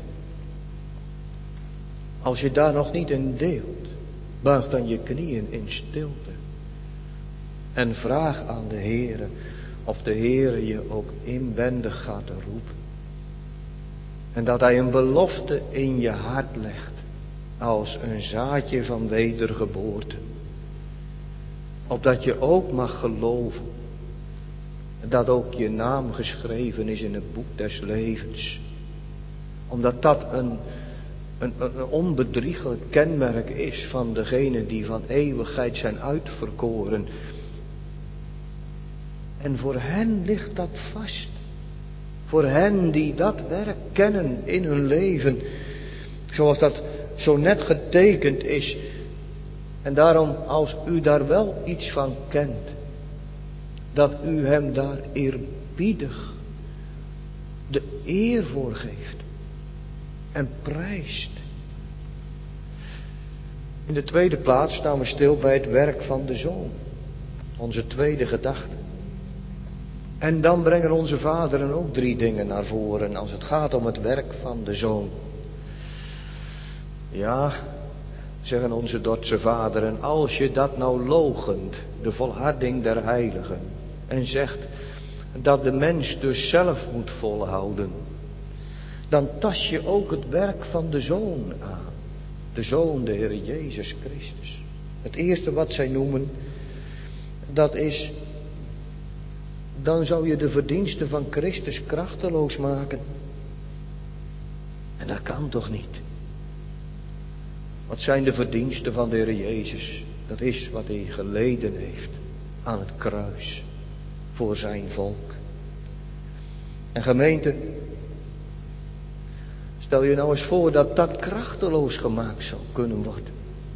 Als je daar nog niet in deelt, buig dan je knieën in stilte. En vraag aan de Heere of de Heere je ook inwendig gaat roepen. En dat Hij een belofte in je hart legt, als een zaadje van wedergeboorte. Opdat je ook mag geloven, dat ook je naam geschreven is in het boek des levens. Omdat dat een onbedriegelijk kenmerk is van degenen die van eeuwigheid zijn uitverkoren. En voor hen ligt dat vast. Voor hen die dat werk kennen in hun leven. Zoals dat zo net getekend is. En daarom, als u daar wel iets van kent, dat u hem daar eerbiedig de eer voor geeft. En prijst. In de tweede plaats staan we stil bij het werk van de Zoon. Onze tweede gedachte. En dan brengen onze vaderen ook 3 dingen naar voren als het gaat om het werk van de Zoon. Ja, zeggen onze Dordtse vaderen, als je dat nou loochent, de volharding der heiligen, en zegt dat de mens dus zelf moet volhouden, dan tast je ook het werk van de Zoon aan. De Zoon, de Heer Jezus Christus. Het eerste wat zij noemen, dat is, dan zou je de verdiensten van Christus krachteloos maken. En dat kan toch niet? Wat zijn de verdiensten van de Heer Jezus? Dat is wat Hij geleden heeft aan het kruis voor zijn volk. En gemeente, stel je nou eens voor dat dat krachteloos gemaakt zou kunnen worden.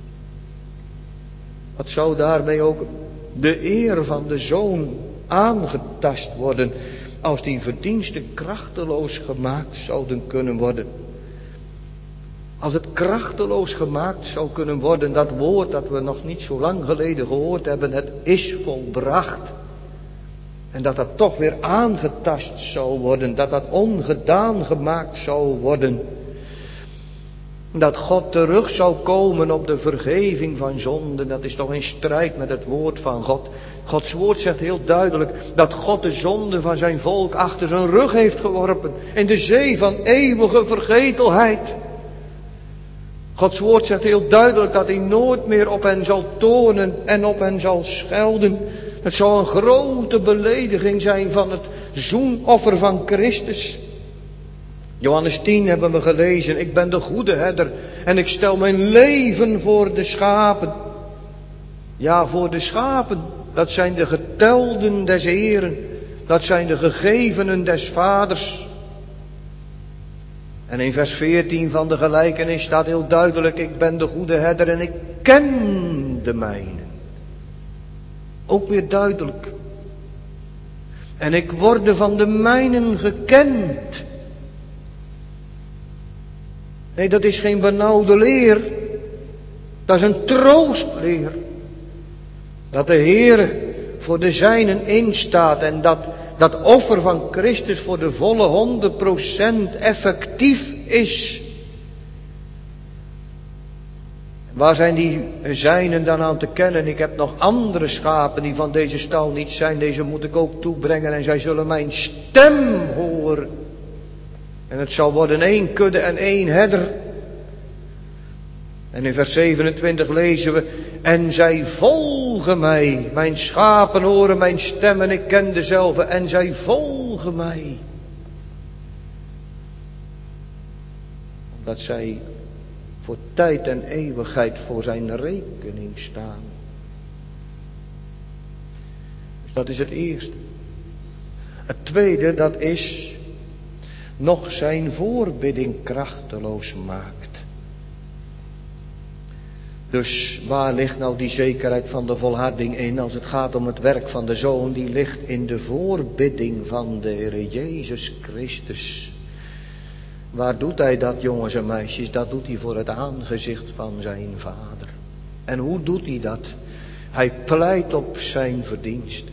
Wat zou daarmee ook de eer van de Zoon aangetast worden als die verdiensten krachteloos gemaakt zouden kunnen worden? Als het krachteloos gemaakt zou kunnen worden, dat woord dat we nog niet zo lang geleden gehoord hebben, het is volbracht. En dat dat toch weer aangetast zou worden, dat dat ongedaan gemaakt zou worden. Dat God terug zou komen op de vergeving van zonden, dat is toch in strijd met het woord van God. Gods woord zegt heel duidelijk dat God de zonde van zijn volk achter zijn rug heeft geworpen. In de zee van eeuwige vergetelheid. Gods woord zegt heel duidelijk dat hij nooit meer op hen zal toornen en op hen zal schelden. Het zou een grote belediging zijn van het zoenoffer van Christus. Johannes 10 hebben we gelezen. Ik ben de goede herder en ik stel mijn leven voor de schapen. Ja, voor de schapen. Dat zijn de getelden des Heeren. Dat zijn de gegevenen des Vaders. En in vers 14 van de gelijkenis staat heel duidelijk: ik ben de goede herder en ik ken de mijnen. Ook weer duidelijk. En ik word van de mijnen gekend. Nee, dat is geen benauwde leer. Dat is een troostleer. Dat de Heere voor de zijnen instaat en dat offer van Christus voor de volle 100% effectief is. Waar zijn die zijnen dan aan te kennen? Ik heb nog andere schapen die van deze stal niet zijn. Deze moet ik ook toebrengen en zij zullen mijn stem horen. En het zal worden 1 kudde en 1 herder. En in vers 27 lezen we: en zij volgen mij. Mijn schapen horen mijn stem en ik ken dezelve. En zij volgen mij. Omdat zij voor tijd en eeuwigheid voor zijn rekening staan. Dus dat is het eerste. Het tweede, dat is nog zijn voorbidding krachteloos maakt. Dus waar ligt nou die zekerheid van de volharding in als het gaat om het werk van de Zoon? Die ligt in de voorbidding van de Heer Jezus Christus. Waar doet hij dat, jongens en meisjes? Dat doet hij voor het aangezicht van zijn Vader. En hoe doet hij dat? Hij pleit op zijn verdienst.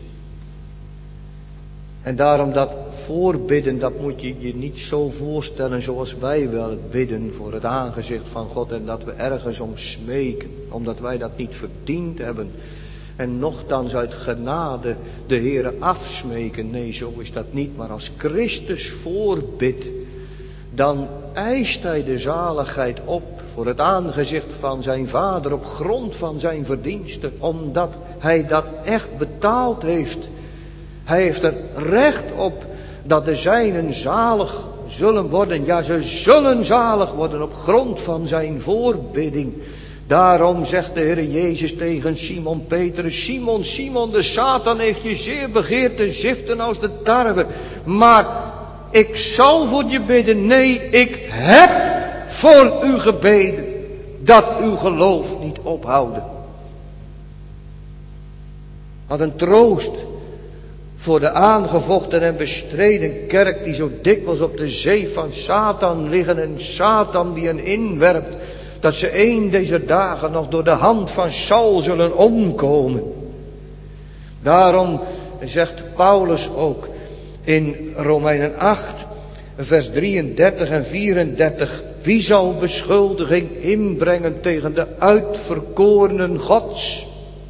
En daarom dat voorbidden, dat moet je je niet zo voorstellen zoals wij wel bidden voor het aangezicht van God. En dat we ergens om smeken, omdat wij dat niet verdiend hebben. En nochtans uit genade de Heere afsmeken. Nee, zo is dat niet. Maar als Christus voorbidt, dan eist hij de zaligheid op voor het aangezicht van zijn Vader op grond van zijn verdiensten. Omdat hij dat echt betaald heeft. Hij heeft er recht op dat de zijnen zalig zullen worden. Ja, ze zullen zalig worden op grond van zijn voorbidding. Daarom zegt de Heer Jezus tegen Simon Petrus: Simon, Simon, de Satan heeft je zeer begeerd te ziften als de tarwe. Maar ik zal voor je bidden. Nee, ik heb voor u gebeden. Dat uw geloof niet ophouden. Wat een troost voor de aangevochten en bestreden kerk die zo dikwijls op de zee van Satan liggen. En Satan die hen inwerpt. Dat ze een deze dagen nog door de hand van Saul zullen omkomen. Daarom zegt Paulus ook in Romeinen 8, vers 33 en 34. Wie zal beschuldiging inbrengen tegen de uitverkorenen Gods?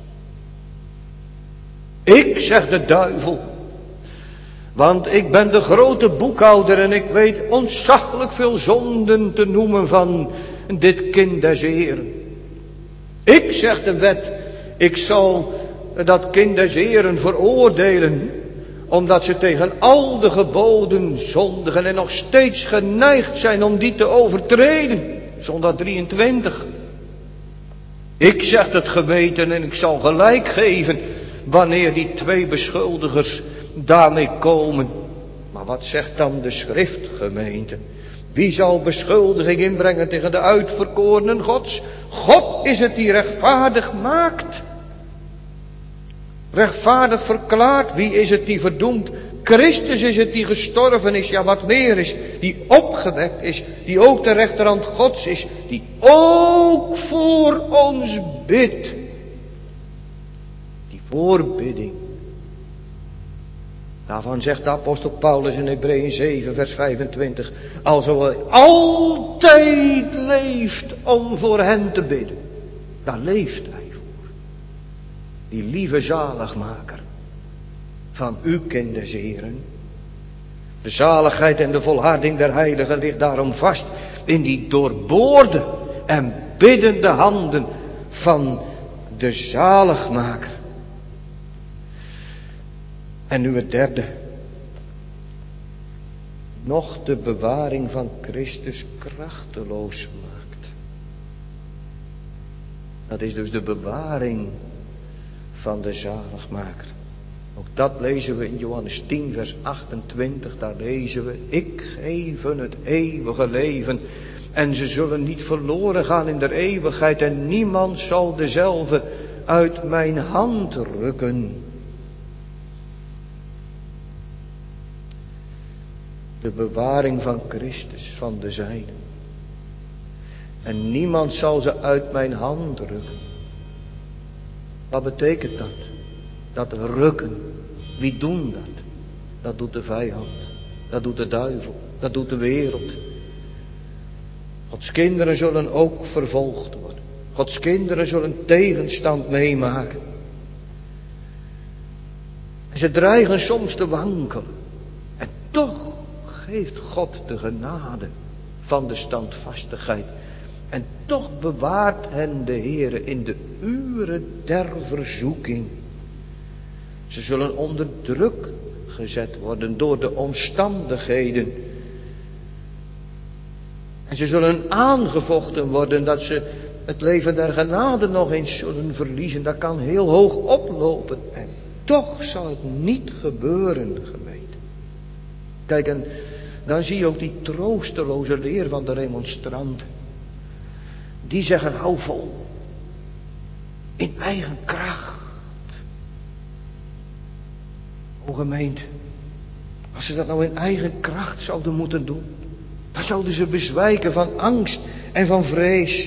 Ik, zegt de duivel. Want ik ben de grote boekhouder en ik weet ontzaglijk veel zonden te noemen van dit kind des Heeren. Ik, zegt de wet, ik zal dat kind des Heeren veroordelen, omdat ze tegen al de geboden zondigen en nog steeds geneigd zijn om die te overtreden. Zondag 23. Ik, zegt het geweten, en ik zal gelijk geven wanneer die 2 beschuldigers daarmee komen. Maar wat zegt dan de schriftgemeente? Wie zal beschuldiging inbrengen tegen de uitverkorenen Gods? God is het die rechtvaardig maakt. Rechtvaardig verklaart. Wie is het die verdoemt? Christus is het die gestorven is. Ja, wat meer is. Die opgewekt is. Die ook de rechterhand Gods is. Die ook voor ons bidt. Die voorbidding. Daarvan zegt de apostel Paulus in Hebreeën 7 vers 25. Alzo hij altijd leeft om voor hen te bidden. Daar leeft hij voor. Die lieve zaligmaker van uw kinders, heren. De zaligheid en de volharding der heiligen ligt daarom vast in die doorboorde en biddende handen van de zaligmaker. En nu het derde. Nog de bewaring van Christus krachteloos maakt. Dat is dus de bewaring van de zaligmaker. Ook dat lezen we in Johannes 10 vers 28. Daar lezen we: ik geef hun het eeuwige leven. En ze zullen niet verloren gaan in der eeuwigheid. En niemand zal dezelve uit mijn hand rukken. De bewaring van Christus, van de zijnen. En niemand zal ze uit mijn hand rukken. Wat betekent dat? Dat rukken. Wie doen dat? Dat doet de vijand. Dat doet de duivel. Dat doet de wereld. Gods kinderen zullen ook vervolgd worden. Gods kinderen zullen tegenstand meemaken. En ze dreigen soms te wankelen. En toch geeft God de genade van de standvastigheid. En toch bewaart hen de Heere in de uren der verzoeking. Ze zullen onder druk gezet worden door de omstandigheden. En ze zullen aangevochten worden dat ze het leven der genade nog eens zullen verliezen. Dat kan heel hoog oplopen. En toch zal het niet gebeuren, gemeente. Kijk, en dan zie je ook die troosteloze leer van de remonstranten. Die zeggen, hou vol. In eigen kracht. O gemeente, als ze dat nou in eigen kracht zouden moeten doen, dan zouden ze bezwijken van angst en van vrees.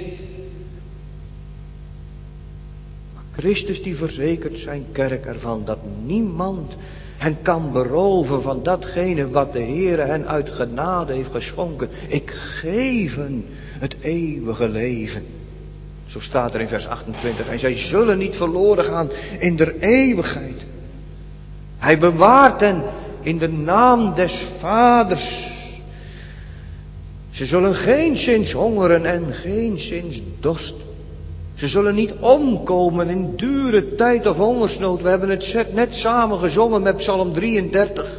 Maar Christus die verzekert zijn kerk ervan dat niemand hen kan beroven van datgene wat de Heere hen uit genade heeft geschonken. Ik geef hen het eeuwige leven. Zo staat er in vers 28. En zij zullen niet verloren gaan in der eeuwigheid. Hij bewaart hen in de naam des Vaders. Ze zullen geenszins hongeren en geenszins dorsten. Ze zullen niet omkomen in dure tijd of hongersnood. We hebben het net samen gezongen met Psalm 33.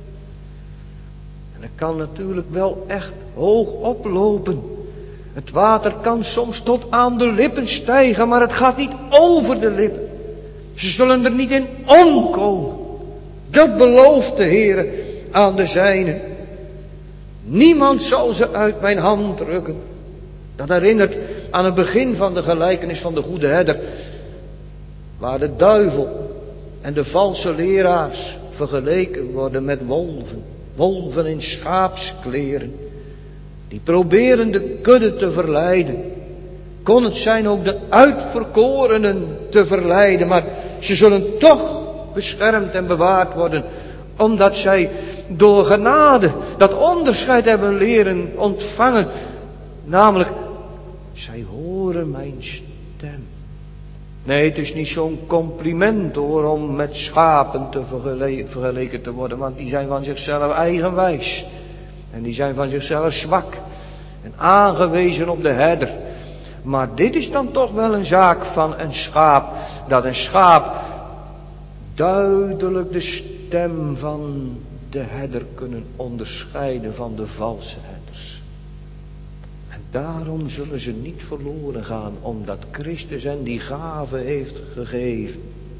En het kan natuurlijk wel echt hoog oplopen. Het water kan soms tot aan de lippen stijgen, maar het gaat niet over de lippen. Ze zullen er niet in omkomen. Dat belooft de Heere aan de zijnen. Niemand zal ze uit mijn hand drukken. Dat herinnert aan het begin van de gelijkenis van de goede herder. Waar de duivel en de valse leraars vergeleken worden met wolven. Wolven in schaapskleren. Die proberen de kudde te verleiden. Kon het zijn ook de uitverkorenen te verleiden. Maar ze zullen toch beschermd en bewaard worden. Omdat zij door genade dat onderscheid hebben leren ontvangen. Namelijk, zij horen mijn stem. Nee, het is niet zo'n compliment hoor om met schapen te vergeleken te worden. Want die zijn van zichzelf eigenwijs. En die zijn van zichzelf zwak. En aangewezen op de herder. Maar dit is dan toch wel een zaak van een schaap. Dat een schaap duidelijk de stem van de herder kunnen onderscheiden van de valse herders. En daarom zullen ze niet verloren gaan, omdat Christus hen die gave heeft gegeven.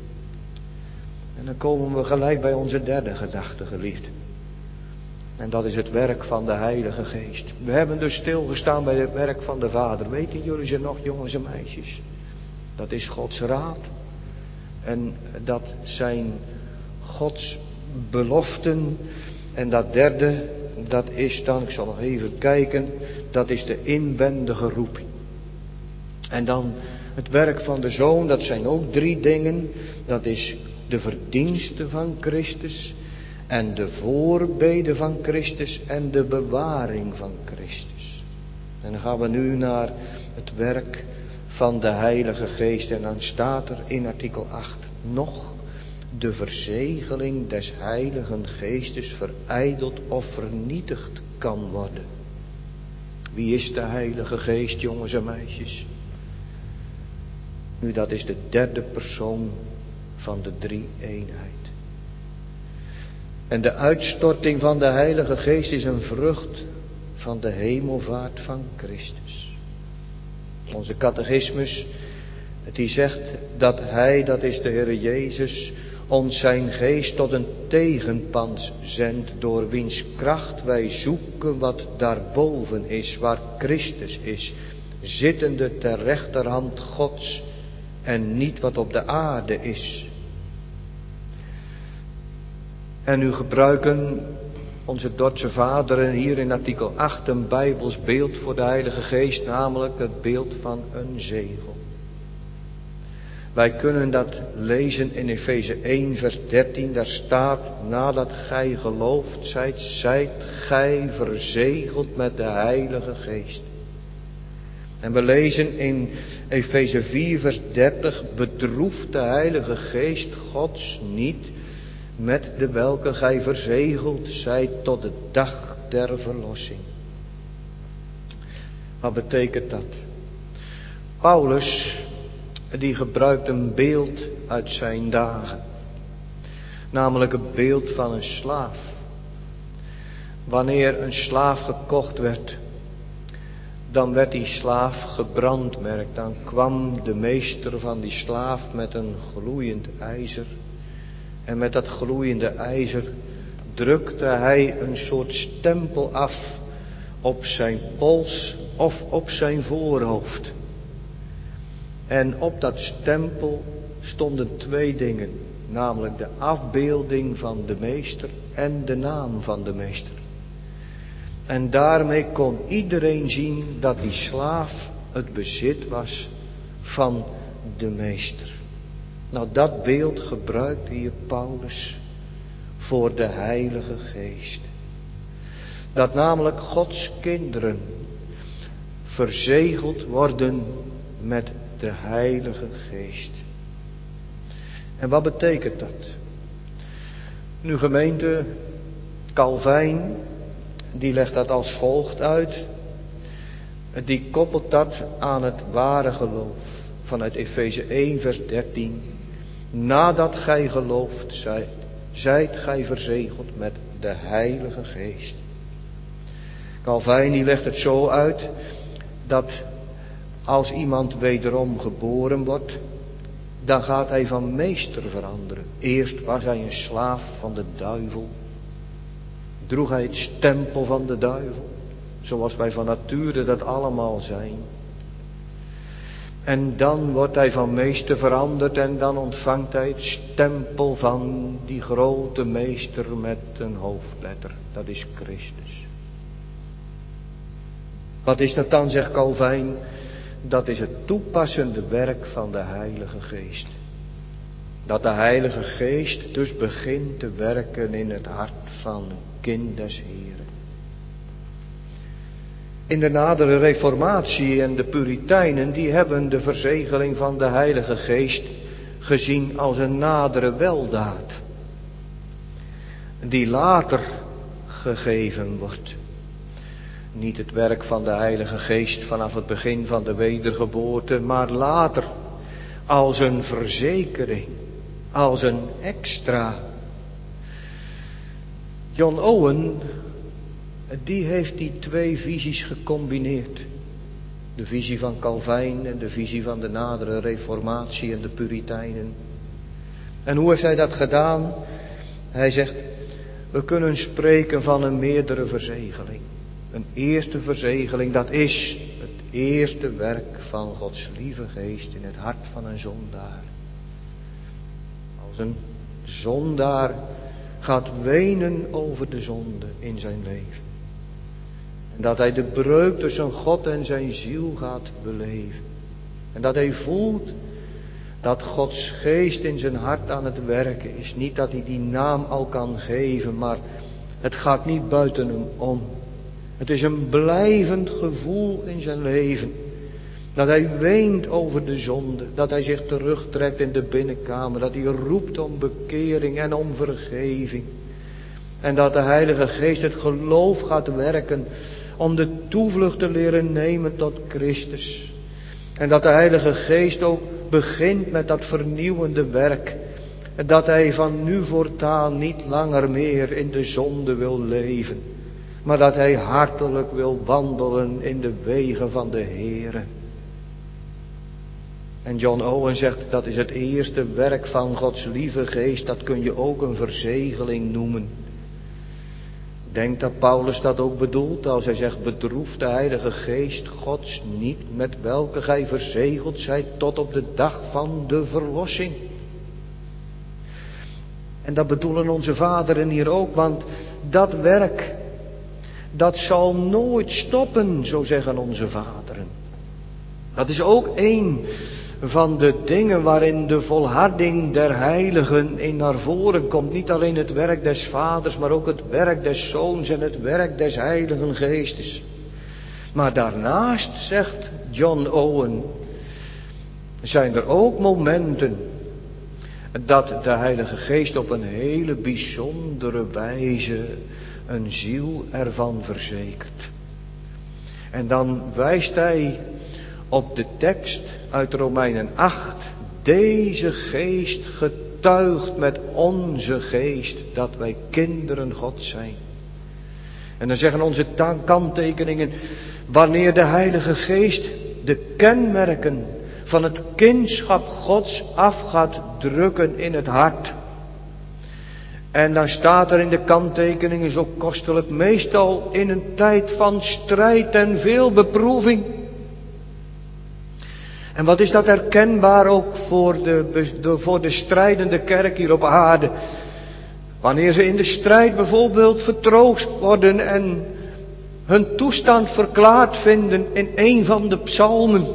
En dan komen we gelijk bij onze derde gedachte, geliefd. En dat is het werk van de Heilige Geest. We hebben dus stilgestaan bij het werk van de Vader. Weten jullie ze nog, jongens en meisjes? Dat is Gods raad. En dat zijn Gods beloften. En dat derde, dat is dan, ik zal nog even kijken, dat is de inwendige roeping. En dan het werk van de Zoon, dat zijn ook 3 dingen. Dat is de verdienste van Christus en de voorbede van Christus en de bewaring van Christus. En dan gaan we nu naar het werk van de Heilige Geest. En dan staat er in artikel 8 nog de verzegeling des Heiligen Geestes verijdeld of vernietigd kan worden. Wie is de Heilige Geest, jongens en meisjes? Nu, dat is de derde persoon van de drie-eenheid. En de uitstorting van de Heilige Geest is een vrucht van de hemelvaart van Christus. Onze catechismus, die zegt dat Hij, dat is de Heer Jezus, ons zijn geest tot een tegenpand zendt, door wiens kracht wij zoeken wat daarboven is, waar Christus is, zittende ter rechterhand Gods en niet wat op de aarde is. En nu gebruiken onze Dordtse vaderen hier in artikel 8 een Bijbels beeld voor de Heilige Geest, namelijk het beeld van een zegel. Wij kunnen dat lezen in Efeze 1 vers 13, daar staat: nadat gij geloofd zijt gij verzegeld met de Heilige Geest. En we lezen in Efeze 4 vers 30, bedroeft de Heilige Geest Gods niet, met de welke gij verzegeld zijt tot de dag der verlossing. Wat betekent dat? Paulus, die gebruikt een beeld uit zijn dagen. Namelijk het beeld van een slaaf. Wanneer een slaaf gekocht werd, dan werd die slaaf gebrandmerkt. Dan kwam de meester van die slaaf met een gloeiend ijzer. En met dat gloeiende ijzer drukte hij een soort stempel af op zijn pols of op zijn voorhoofd. En op dat stempel stonden 2 dingen. Namelijk de afbeelding van de meester en de naam van de meester. En daarmee kon iedereen zien dat die slaaf het bezit was van de meester. Nou, dat beeld gebruikt hier Paulus voor de Heilige Geest. Dat namelijk Gods kinderen verzegeld worden met de Heilige Geest. En wat betekent dat? Nu gemeente, Calvijn, die legt dat als volgt uit. Die koppelt dat aan het ware geloof. Vanuit Efeze 1 vers 13. Nadat gij geloofd zijt gij verzegeld met de Heilige Geest. Calvijn die legt het zo uit dat als iemand wederom geboren wordt, dan gaat hij van meester veranderen. Eerst was hij een slaaf van de duivel. Droeg hij het stempel van de duivel. Zoals wij van nature dat allemaal zijn. En dan wordt hij van meester veranderd en dan ontvangt hij het stempel van die grote meester met een hoofdletter. Dat is Christus. Wat is dat dan, zegt Calvijn? Dat is het toepassende werk van de Heilige Geest. Dat de Heilige Geest dus begint te werken in het hart van een kind des Heren. In de nadere reformatie en de Puritijnen, die hebben de verzegeling van de Heilige Geest gezien als een nadere weldaad. Die later gegeven wordt. Niet het werk van de Heilige Geest vanaf het begin van de wedergeboorte, maar later als een verzekering, als een extra. John Owen, die heeft die 2 visies gecombineerd. De visie van Calvijn en de visie van de nadere reformatie en de Puritijnen. En hoe heeft hij dat gedaan? Hij zegt, we kunnen spreken van een meerdere verzegeling. Een eerste verzegeling, dat is het eerste werk van Gods lieve Geest in het hart van een zondaar. Als een zondaar gaat wenen over de zonde in zijn leven. En dat hij de breuk tussen God en zijn ziel gaat beleven. En dat hij voelt dat Gods Geest in zijn hart aan het werken is. Niet dat hij die naam al kan geven, maar het gaat niet buiten hem om. Het is een blijvend gevoel in zijn leven. Dat hij weent over de zonde. Dat hij zich terugtrekt in de binnenkamer. Dat hij roept om bekering en om vergeving. En dat de Heilige Geest het geloof gaat werken om de toevlucht te leren nemen tot Christus. En dat de Heilige Geest ook begint met dat vernieuwende werk. En dat hij van nu voortaan niet langer meer in de zonde wil leven. Maar dat hij hartelijk wil wandelen in de wegen van de Heere. En John Owen zegt, dat is het eerste werk van Gods lieve Geest. Dat kun je ook een verzegeling noemen. Denk dat Paulus dat ook bedoelt als hij zegt, bedroeft de Heilige Geest Gods niet, met welke gij verzegeld zijt tot op de dag van de verlossing. En dat bedoelen onze vaderen hier ook, want dat werk, dat zal nooit stoppen, zo zeggen onze vaderen. Dat is ook één van de dingen waarin de volharding der heiligen in naar voren komt. Niet alleen het werk des vaders, maar ook het werk des zoons en het werk des Heiligen Geestes. Maar daarnaast zegt John Owen, zijn er ook momenten dat de Heilige Geest op een hele bijzondere wijze een ziel ervan verzekert. En dan wijst hij op de tekst uit Romeinen 8. Deze geest getuigt met onze geest dat wij kinderen God zijn. En dan zeggen onze kanttekeningen, wanneer de Heilige Geest de kenmerken van het kindschap Gods af gaat drukken in het hart. En dan staat er in de kanttekeningen zo kostelijk, meestal in een tijd van strijd en veel beproeving. En wat is dat herkenbaar ook voor de strijdende kerk hier op aarde. Wanneer ze in de strijd bijvoorbeeld vertroost worden en hun toestand verklaard vinden in een van de psalmen.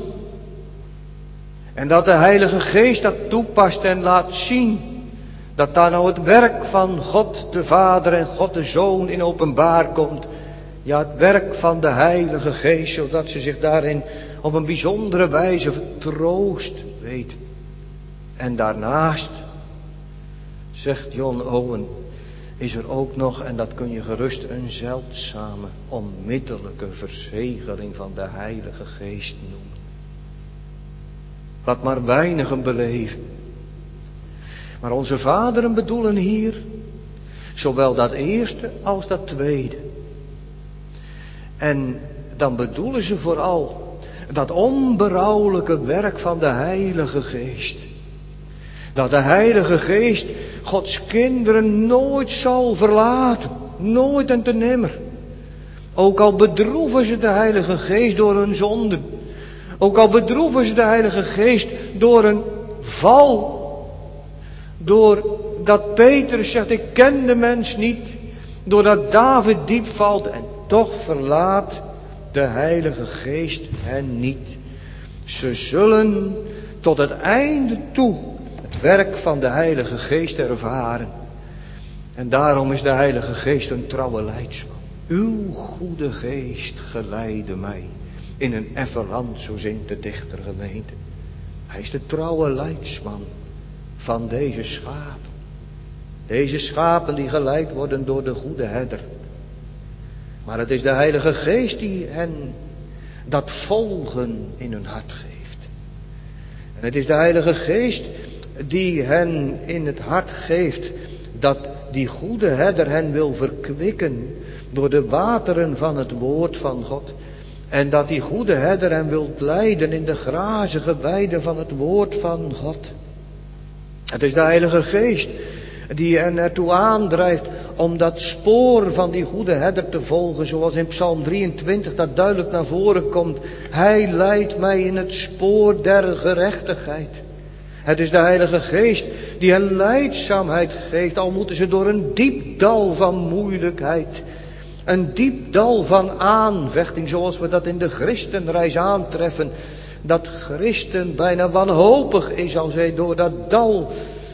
En dat de Heilige Geest dat toepast en laat zien. Dat daar nou het werk van God de Vader en God de Zoon in openbaar komt. Ja, het werk van de Heilige Geest, zodat ze zich daarin op een bijzondere wijze vertroost weten. En daarnaast, zegt John Owen, is er ook nog, en dat kun je gerust, een zeldzame, onmiddellijke verzegering van de Heilige Geest noemen. Wat maar weinigen beleven. Maar onze vaderen bedoelen hier zowel dat eerste als dat tweede. En dan bedoelen ze vooral dat onberouwelijke werk van de Heilige Geest. Dat de Heilige Geest Gods kinderen nooit zal verlaten. Nooit en te nimmer. Ook al bedroeven ze de Heilige Geest door hun zonden. Ook al bedroeven ze de Heilige Geest door een val. Doordat Petrus zegt, ik ken de mens niet. Doordat David diep valt. En toch verlaat de Heilige Geest hen niet. Ze zullen tot het einde toe het werk van de Heilige Geest ervaren. En daarom is de Heilige Geest een trouwe leidsman. Uw goede geest geleidde mij in een effen land, zo zingt de dichter gemeente. Hij is de trouwe leidsman van deze schapen. Deze schapen die geleid worden door de goede herder. Maar het is de Heilige Geest die hen dat volgen in hun hart geeft. En het is de Heilige Geest die hen in het hart geeft dat die goede herder hen wil verkwikken door de wateren van het woord van God. En dat die goede herder hen wil leiden in de grazige weiden van het woord van God. Het is de Heilige Geest die hen ertoe aandrijft om dat spoor van die goede herder te volgen, zoals in Psalm 23 dat duidelijk naar voren komt. Hij leidt mij in het spoor der gerechtigheid. Het is de Heilige Geest die hen leidzaamheid geeft, al moeten ze door een diep dal van moeilijkheid. Een diep dal van aanvechting, zoals we dat in de christenreis aantreffen. Dat christen bijna wanhopig is als hij door dat dal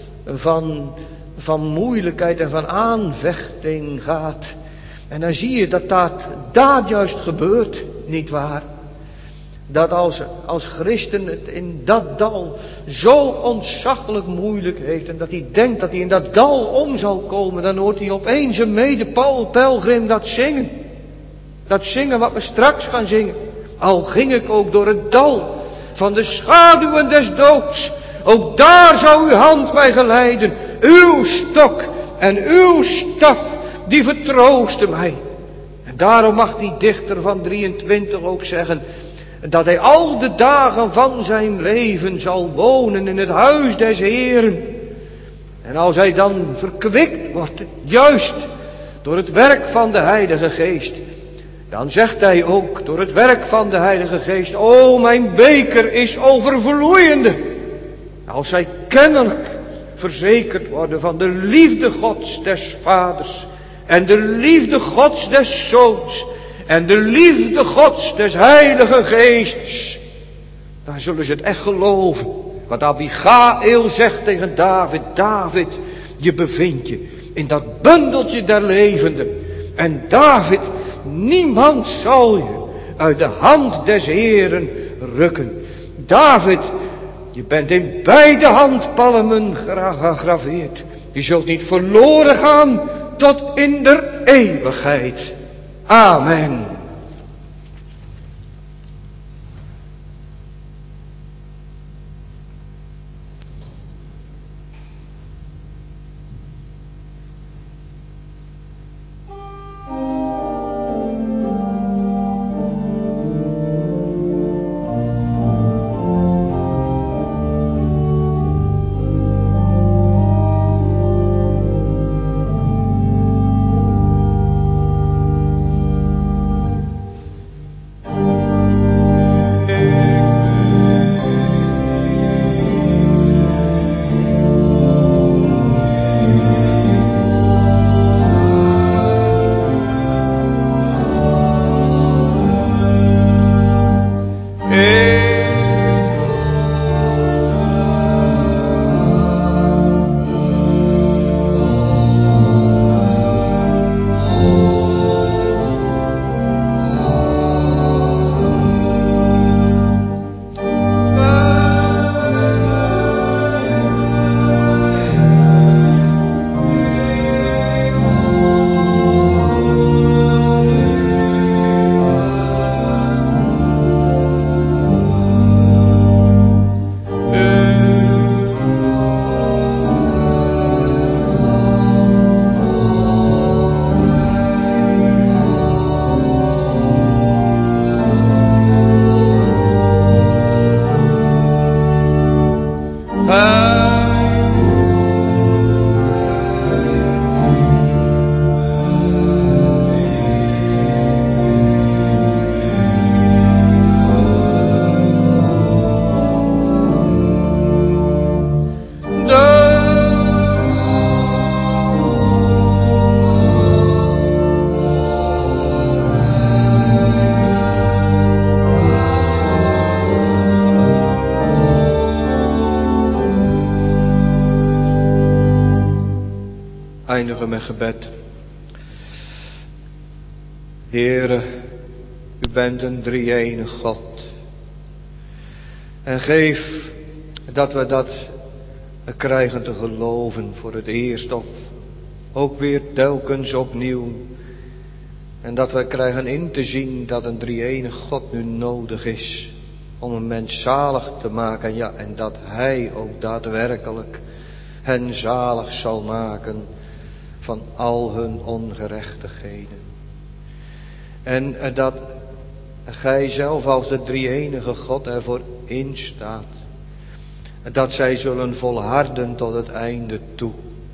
van moeilijkheid en van aanvechting gaat. En dan zie je dat daar juist gebeurt, nietwaar? Dat als christen het in dat dal zo ontzaglijk moeilijk heeft en dat hij denkt dat hij in dat dal om zal komen, dan hoort hij opeens een medepelgrim dat zingen. Dat zingen wat we straks gaan zingen. Al ging ik ook door het dal van de schaduwen des doods, ook daar zou uw hand mij geleiden. Uw stok en uw staf, die vertroosten mij. En daarom mag die dichter van 23 ook zeggen dat hij al de dagen van zijn leven zal wonen in het huis des Heeren. En als hij dan verkwikt wordt, juist door het werk van de Heilige Geest, dan zegt hij ook door het werk van de Heilige Geest, o mijn beker is overvloeiende. Als zij kennelijk verzekerd worden van de liefde Gods des Vaders en de liefde Gods des Zoons en de liefde Gods des Heilige Geestes, dan zullen ze het echt geloven. Wat Abigail zegt tegen David, David, je bevindt je in dat bundeltje der levenden. En David, niemand zal je uit de hand des Heeren rukken. David, je bent in beide handpalmen gegraveerd. Je zult niet verloren gaan tot in der eeuwigheid. Amen. Eindigen met gebed. Heere, u bent een drie-enige God. En geef dat we dat krijgen te geloven voor het eerst of ook weer telkens opnieuw. En dat we krijgen in te zien dat een drie-enige God nu nodig is om een mens zalig te maken. Ja, en dat Hij ook daadwerkelijk hen zalig zal maken van al hun ongerechtigheden. En dat Gij zelf als de drie-enige God ervoor instaat. Dat zij zullen volharden tot het einde toe.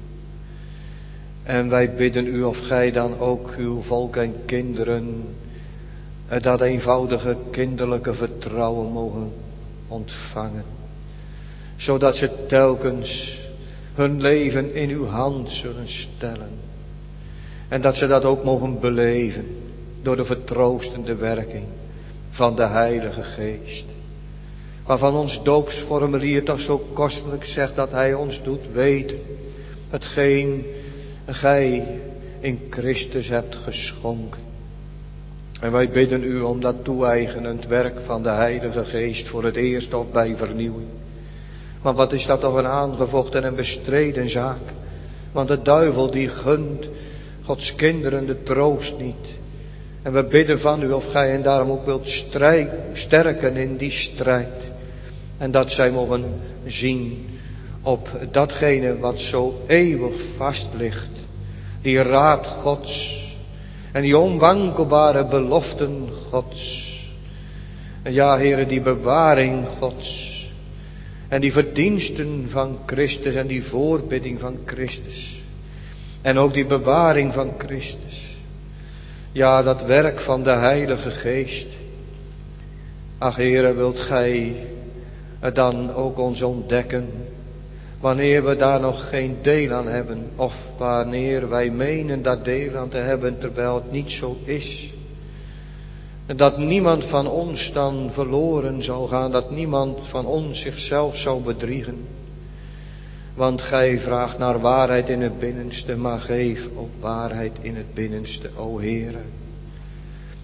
En wij bidden u of Gij dan ook uw volk en kinderen dat eenvoudige kinderlijke vertrouwen mogen ontvangen. Zodat ze telkens hun leven in uw hand zullen stellen. En dat ze dat ook mogen beleven door de vertroostende werking van de Heilige Geest. Waarvan ons doopsformulier toch zo kostelijk zegt dat Hij ons doet weten hetgeen Gij in Christus hebt geschonken. En wij bidden u om dat toe-eigenend werk van de Heilige Geest voor het eerst of bij vernieuwing. Want wat is dat toch een aangevochten en bestreden zaak. Want de duivel die gunt Gods kinderen de troost niet. En we bidden van u of Gij hen daarom ook wilt sterken in die strijd. En dat zij mogen zien op datgene wat zo eeuwig vast ligt. Die raad Gods. En die onwankelbare beloften Gods. En ja, Heere, die bewaring Gods. En die verdiensten van Christus en die voorbidding van Christus. En ook die bewaring van Christus. Ja, dat werk van de Heilige Geest. Ach, Heere, wilt Gij het dan ook ons ontdekken. Wanneer we daar nog geen deel aan hebben. Of wanneer wij menen dat deel aan te hebben terwijl het niet zo is. En dat niemand van ons dan verloren zal gaan. Dat niemand van ons zichzelf zal bedriegen. Want Gij vraagt naar waarheid in het binnenste. Maar geef ook waarheid in het binnenste, o Heere.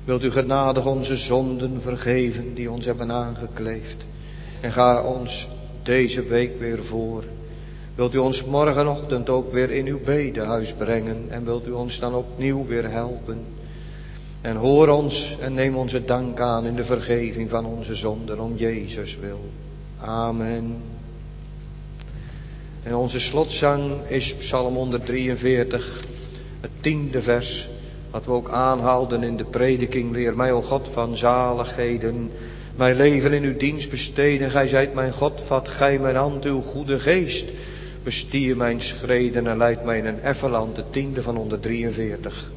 Wilt u genadig onze zonden vergeven die ons hebben aangekleefd. En ga ons deze week weer voor. Wilt u ons morgenochtend ook weer in uw bedehuis brengen. En wilt u ons dan opnieuw weer helpen. En hoor ons en neem onze dank aan in de vergeving van onze zonden om Jezus wil. Amen. En onze slotzang is Psalm 143, het 10e vers. Wat we ook aanhaalden in de prediking. Leer mij, o God van zaligheden, mijn leven in uw dienst besteden. Gij zijt mijn God, vat gij mijn hand, uw goede geest. Bestier mijn schreden en leid mij in een effen land, het 10e van 143.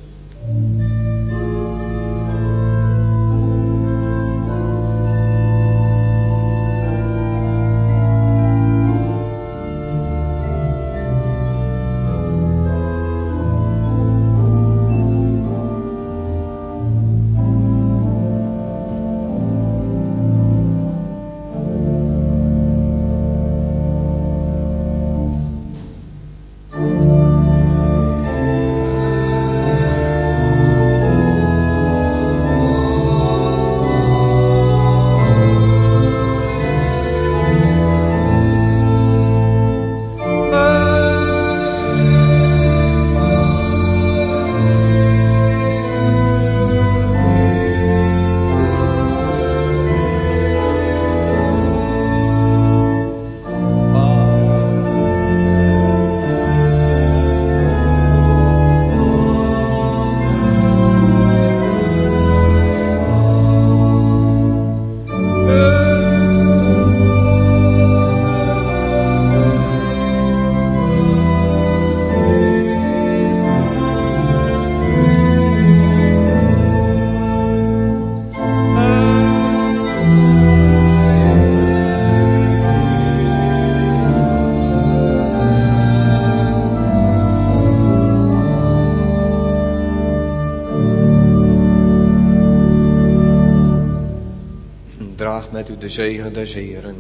Met u de zegen des Heeren.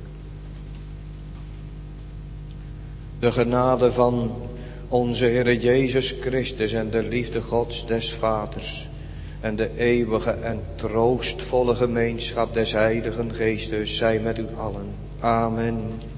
De genade van onze Heere Jezus Christus en de liefde Gods des Vaders en de eeuwige en troostvolle gemeenschap des Heiligen Geestes zij met u allen. Amen.